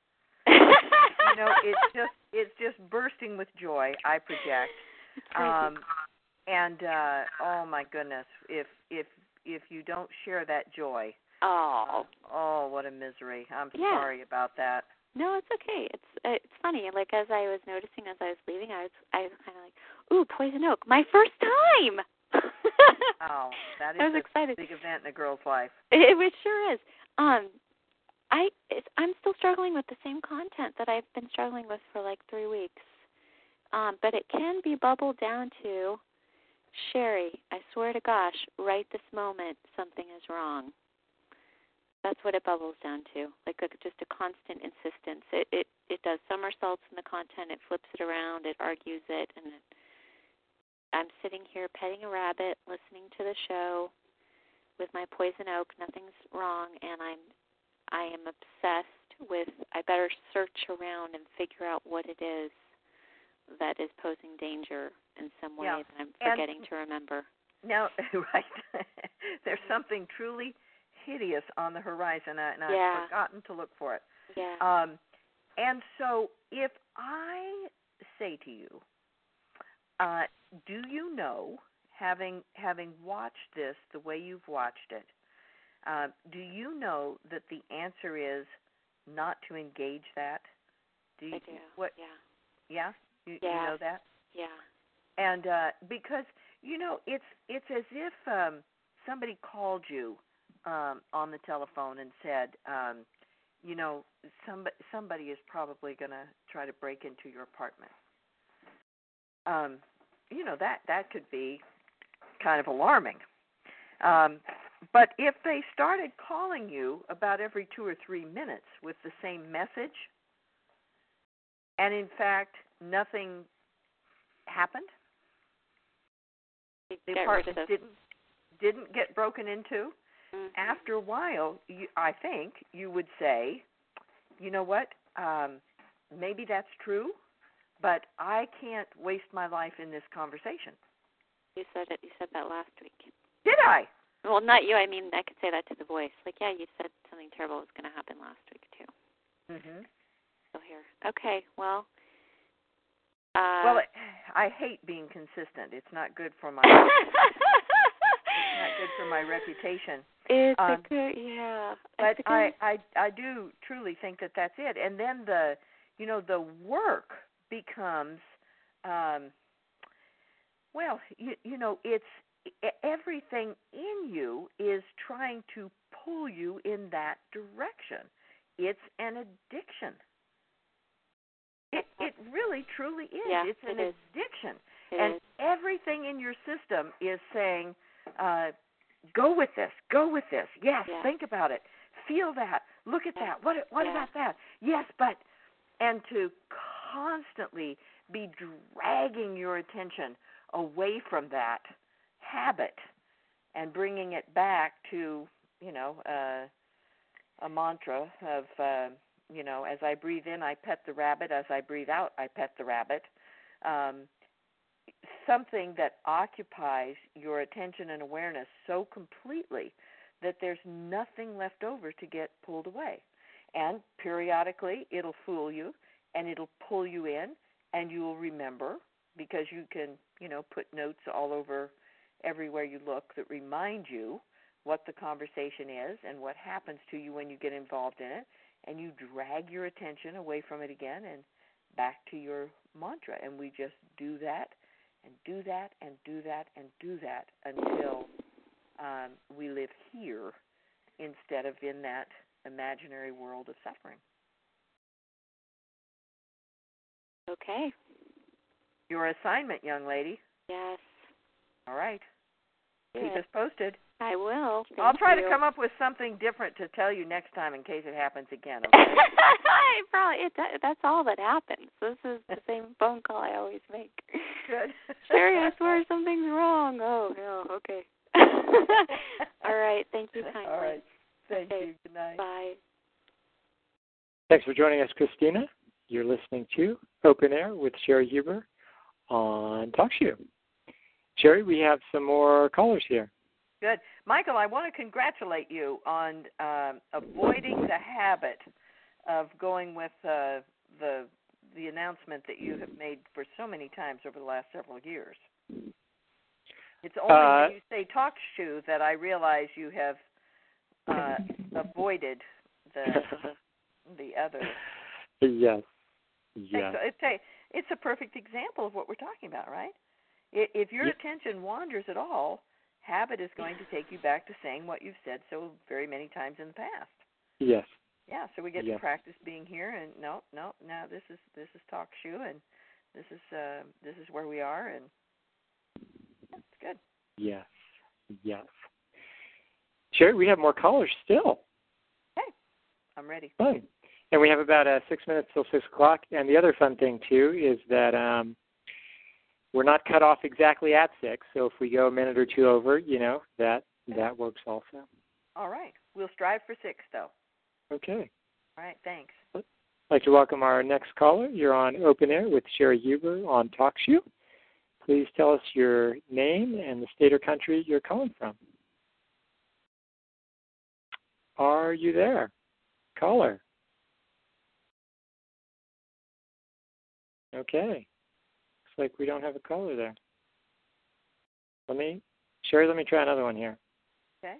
You know, it's just it's just bursting with joy. I project, um, and uh, oh my goodness, if if if you don't share that joy, oh, uh, oh, what a misery! I'm yeah. sorry about that. No, it's okay. It's it's funny. Like as I was noticing as I was leaving, I was I was kind of like, ooh, poison oak, my first time. Oh, that is I was a excited. big event in a girl's life. It, it sure is. Um. I it's, I'm still struggling with the same content that I've been struggling with for like three weeks, um, but it can be bubbled down to, Sherry, I swear to gosh, right this moment something is wrong. That's what it bubbles down to, like a, just a constant insistence. It, it it does somersaults in the content, it flips it around, it argues it, and it, I'm sitting here petting a rabbit, listening to the show with my poison oak. Nothing's wrong, and I'm I am obsessed with, I better search around and figure out what it is that is posing danger in some way yeah. that I'm forgetting and to remember. Now, right, there's something truly hideous on the horizon, and I've yeah. forgotten to look for it. Yeah. Um, and so if I say to you, uh, do you know, having having watched this the way you've watched it, uh, do you know that the answer is not to engage that? Do you, I do. What? Yeah. Yeah. You, yeah. you know that? Yeah. And uh, because you know, it's it's as if um, somebody called you um, on the telephone and said, um, you know, somebody somebody is probably going to try to break into your apartment. Um, you know, that that could be kind of alarming. Um, but if they started calling you about every two or three minutes with the same message, and in fact nothing happened, the apartment didn't didn't get broken into, mm-hmm. after a while, you, I think you would say, you know what, um, maybe that's true, but I can't waste my life in this conversation. You said it. You said that last week. Did I? Well, not you. I mean, I could say that to the voice. Like, yeah, you said something terrible was going to happen last week, too. Mm-hmm. Still here. Okay, well. Uh, well, I hate being consistent. It's not good for my it's not good for my reputation. It's um, a good, yeah. But good... I, I, I do truly think that that's it. And then the, you know, the work becomes, um, well, you, you know, it's everything in you is trying to pull you in that direction. It's an addiction. It it really truly is. Yeah, it's an it is. addiction. It and is. everything in your system is saying, uh, go with this, go with this. Yes, yeah. think about it. Feel that. Look at yeah. that. What what yeah. about that? Yes, but and to constantly be dragging your attention away from that habit and bringing it back to, you know, uh, a mantra of, uh, you know, as I breathe in, I pet the rabbit. As I breathe out, I pet the rabbit. Um, something that occupies your attention and awareness so completely that there's nothing left over to get pulled away. And periodically, it'll fool you, and it'll pull you in, and you will remember, because you can, you know, put notes all over everywhere you look that remind you what the conversation is and what happens to you when you get involved in it, and you drag your attention away from it again and back to your mantra. And we just do that and do that and do that and do that until um, we live here instead of in that imaginary world of suffering. Okay. Your assignment, young lady. Yes. All right. Good. Keep us posted. I will. Thank I'll try you. to come up with something different to tell you next time in case it happens again. Okay? Probably it, that, that's all that happens. This is the same phone call I always make. Good. Sherry, I swear something's wrong. Oh, no, okay. All right. Thank you kindly. All right. Thank okay. you. Good night. Bye. Thanks for joining us, Christina. You're listening to Open Air with Sherry Huber on TalkShoe. Sherry, we have some more callers here. Good. Michael, I want to congratulate you on um, avoiding the habit of going with uh, the the announcement that you have made for so many times over the last several years. It's only uh, when you say TalkShoe that I realize you have uh, avoided the the other. Yes. Yes. It's a, it's a perfect example of what we're talking about, right? If your yep. attention wanders at all, habit is going to take you back to saying what you've said so very many times in the past. Yes. Yeah, so we get yes. to practice being here, and no, no, no. This is this is TalkShoe, and this is uh, this is where we are, and that's good. Yes. Yes. Sherry, we have more callers still. Okay, I'm ready. Fun. And we have about uh, six minutes till six o'clock. And the other fun thing too is that um, we're not cut off exactly at six. So if we go a minute or two over, you know, that that works also. All right. We'll strive for six, though. Okay. All right. Thanks. I'd like to welcome our next caller. You're on Open Air with Sherry Huber on TalkShoe. Please tell us your name and the state or country you're calling from. Are you there, caller? Okay. Looks like we don't have a caller there. Let me, Sherry, let me try another one here. Okay.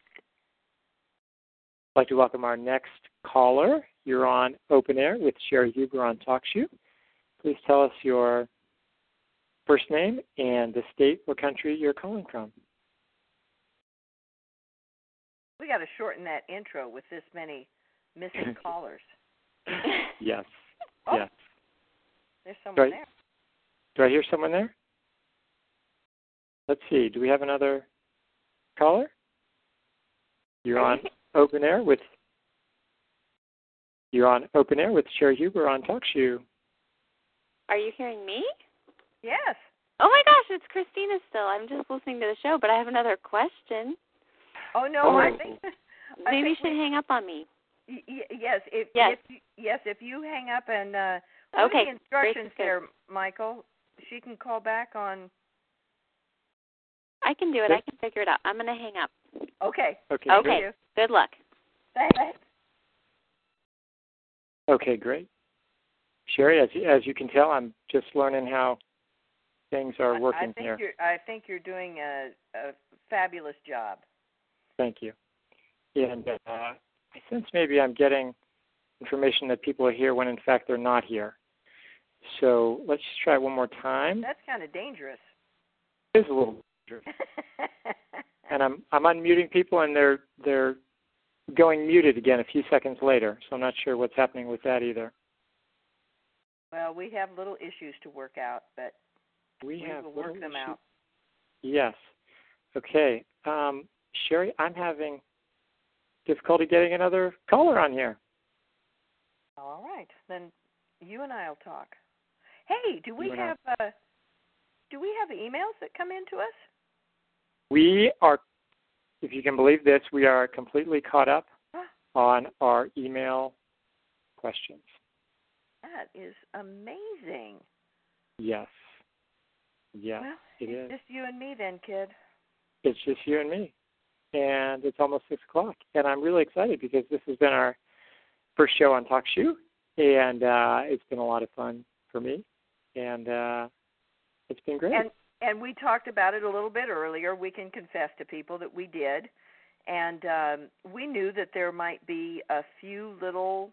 I'd like to welcome our next caller. You're on Open Air with Sherry Huber on TalkShoe. Please tell us your first name and the state or country you're calling from. We got to shorten that intro with this many missing callers. Yes. Oh, yes. There's someone do I, there. Do I hear someone there? Let's see. Do we have another caller? You're on Open Air with You're on Open Air with Sherry Huber on TalkShoe. Are you hearing me? Yes. Oh my gosh, it's Christina still. I'm just listening to the show, but I have another question. Oh no, oh. I think I maybe you think should we, hang up on me. y- y- yes, if Yes. if yes, if you hang up and uh Okay. put the instructions Grace is good. there, Michael, she can call back on. I can do it. Okay. I can figure it out. I'm going to hang up. Okay. Okay. Thank Okay. you. Good luck. Thanks. Okay, great. Sherry, as you, as you can tell, I'm just learning how things are working I think here. You're, I think you're doing a, a fabulous job. Thank you. And uh, I sense maybe I'm getting information that people are here when in fact they're not here. So let's just try one more time. That's kind of dangerous. It is a little dangerous. And I'm I'm unmuting people and they're they're going muted again a few seconds later. So I'm not sure what's happening with that either. Well, we have little issues to work out, but We, we have will work little them issues. out. Yes. Okay. Um, Sherry, I'm having difficulty getting another caller on here. All right, then you and I'll talk. Hey, do we You and I. have uh, do we have emails that come in to us? We are, if you can believe this, we are completely caught up on our email questions. That is amazing. Yes. Yes, Well, it it's is. just you and me then, kid. It's just you and me. And it's almost six o'clock. And I'm really excited because this has been our first show on TalkShoe. And uh, it's been a lot of fun for me. And uh, it's been great. And and we talked about it a little bit earlier. We can confess to people that we did. And um, we knew that there might be a few little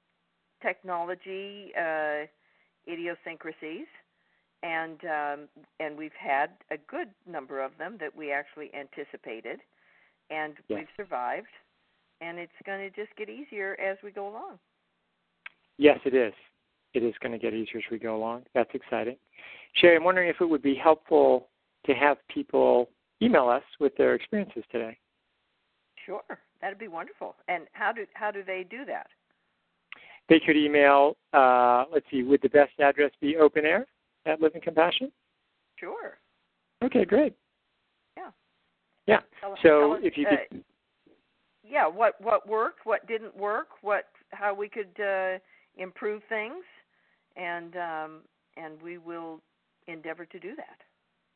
technology uh, idiosyncrasies. And um, and we've had a good number of them that we actually anticipated, and yes. we've survived. And it's going to just get easier as we go along. Yes, it is. It is going to get easier as we go along. That's exciting. Sherry, I'm wondering if it would be helpful to have people email us with their experiences today. Sure, that'd be wonderful. And how do how do they do that? They could email. Uh, let's see, would the best address be Open Air at Living Compassion? Sure. Okay, great. Yeah. Yeah. Tell, so tell us, if you uh, could, yeah, what what worked, what didn't work, what how we could uh, improve things, and um, and we will endeavor to do that.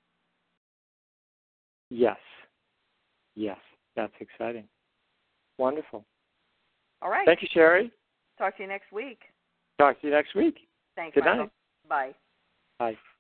yes, yes, that's exciting. Wonderful. All right. Thank you, Sherry. Talk to you next week. Talk to you next week. Thanks, Good Michael. night. Bye. Bye.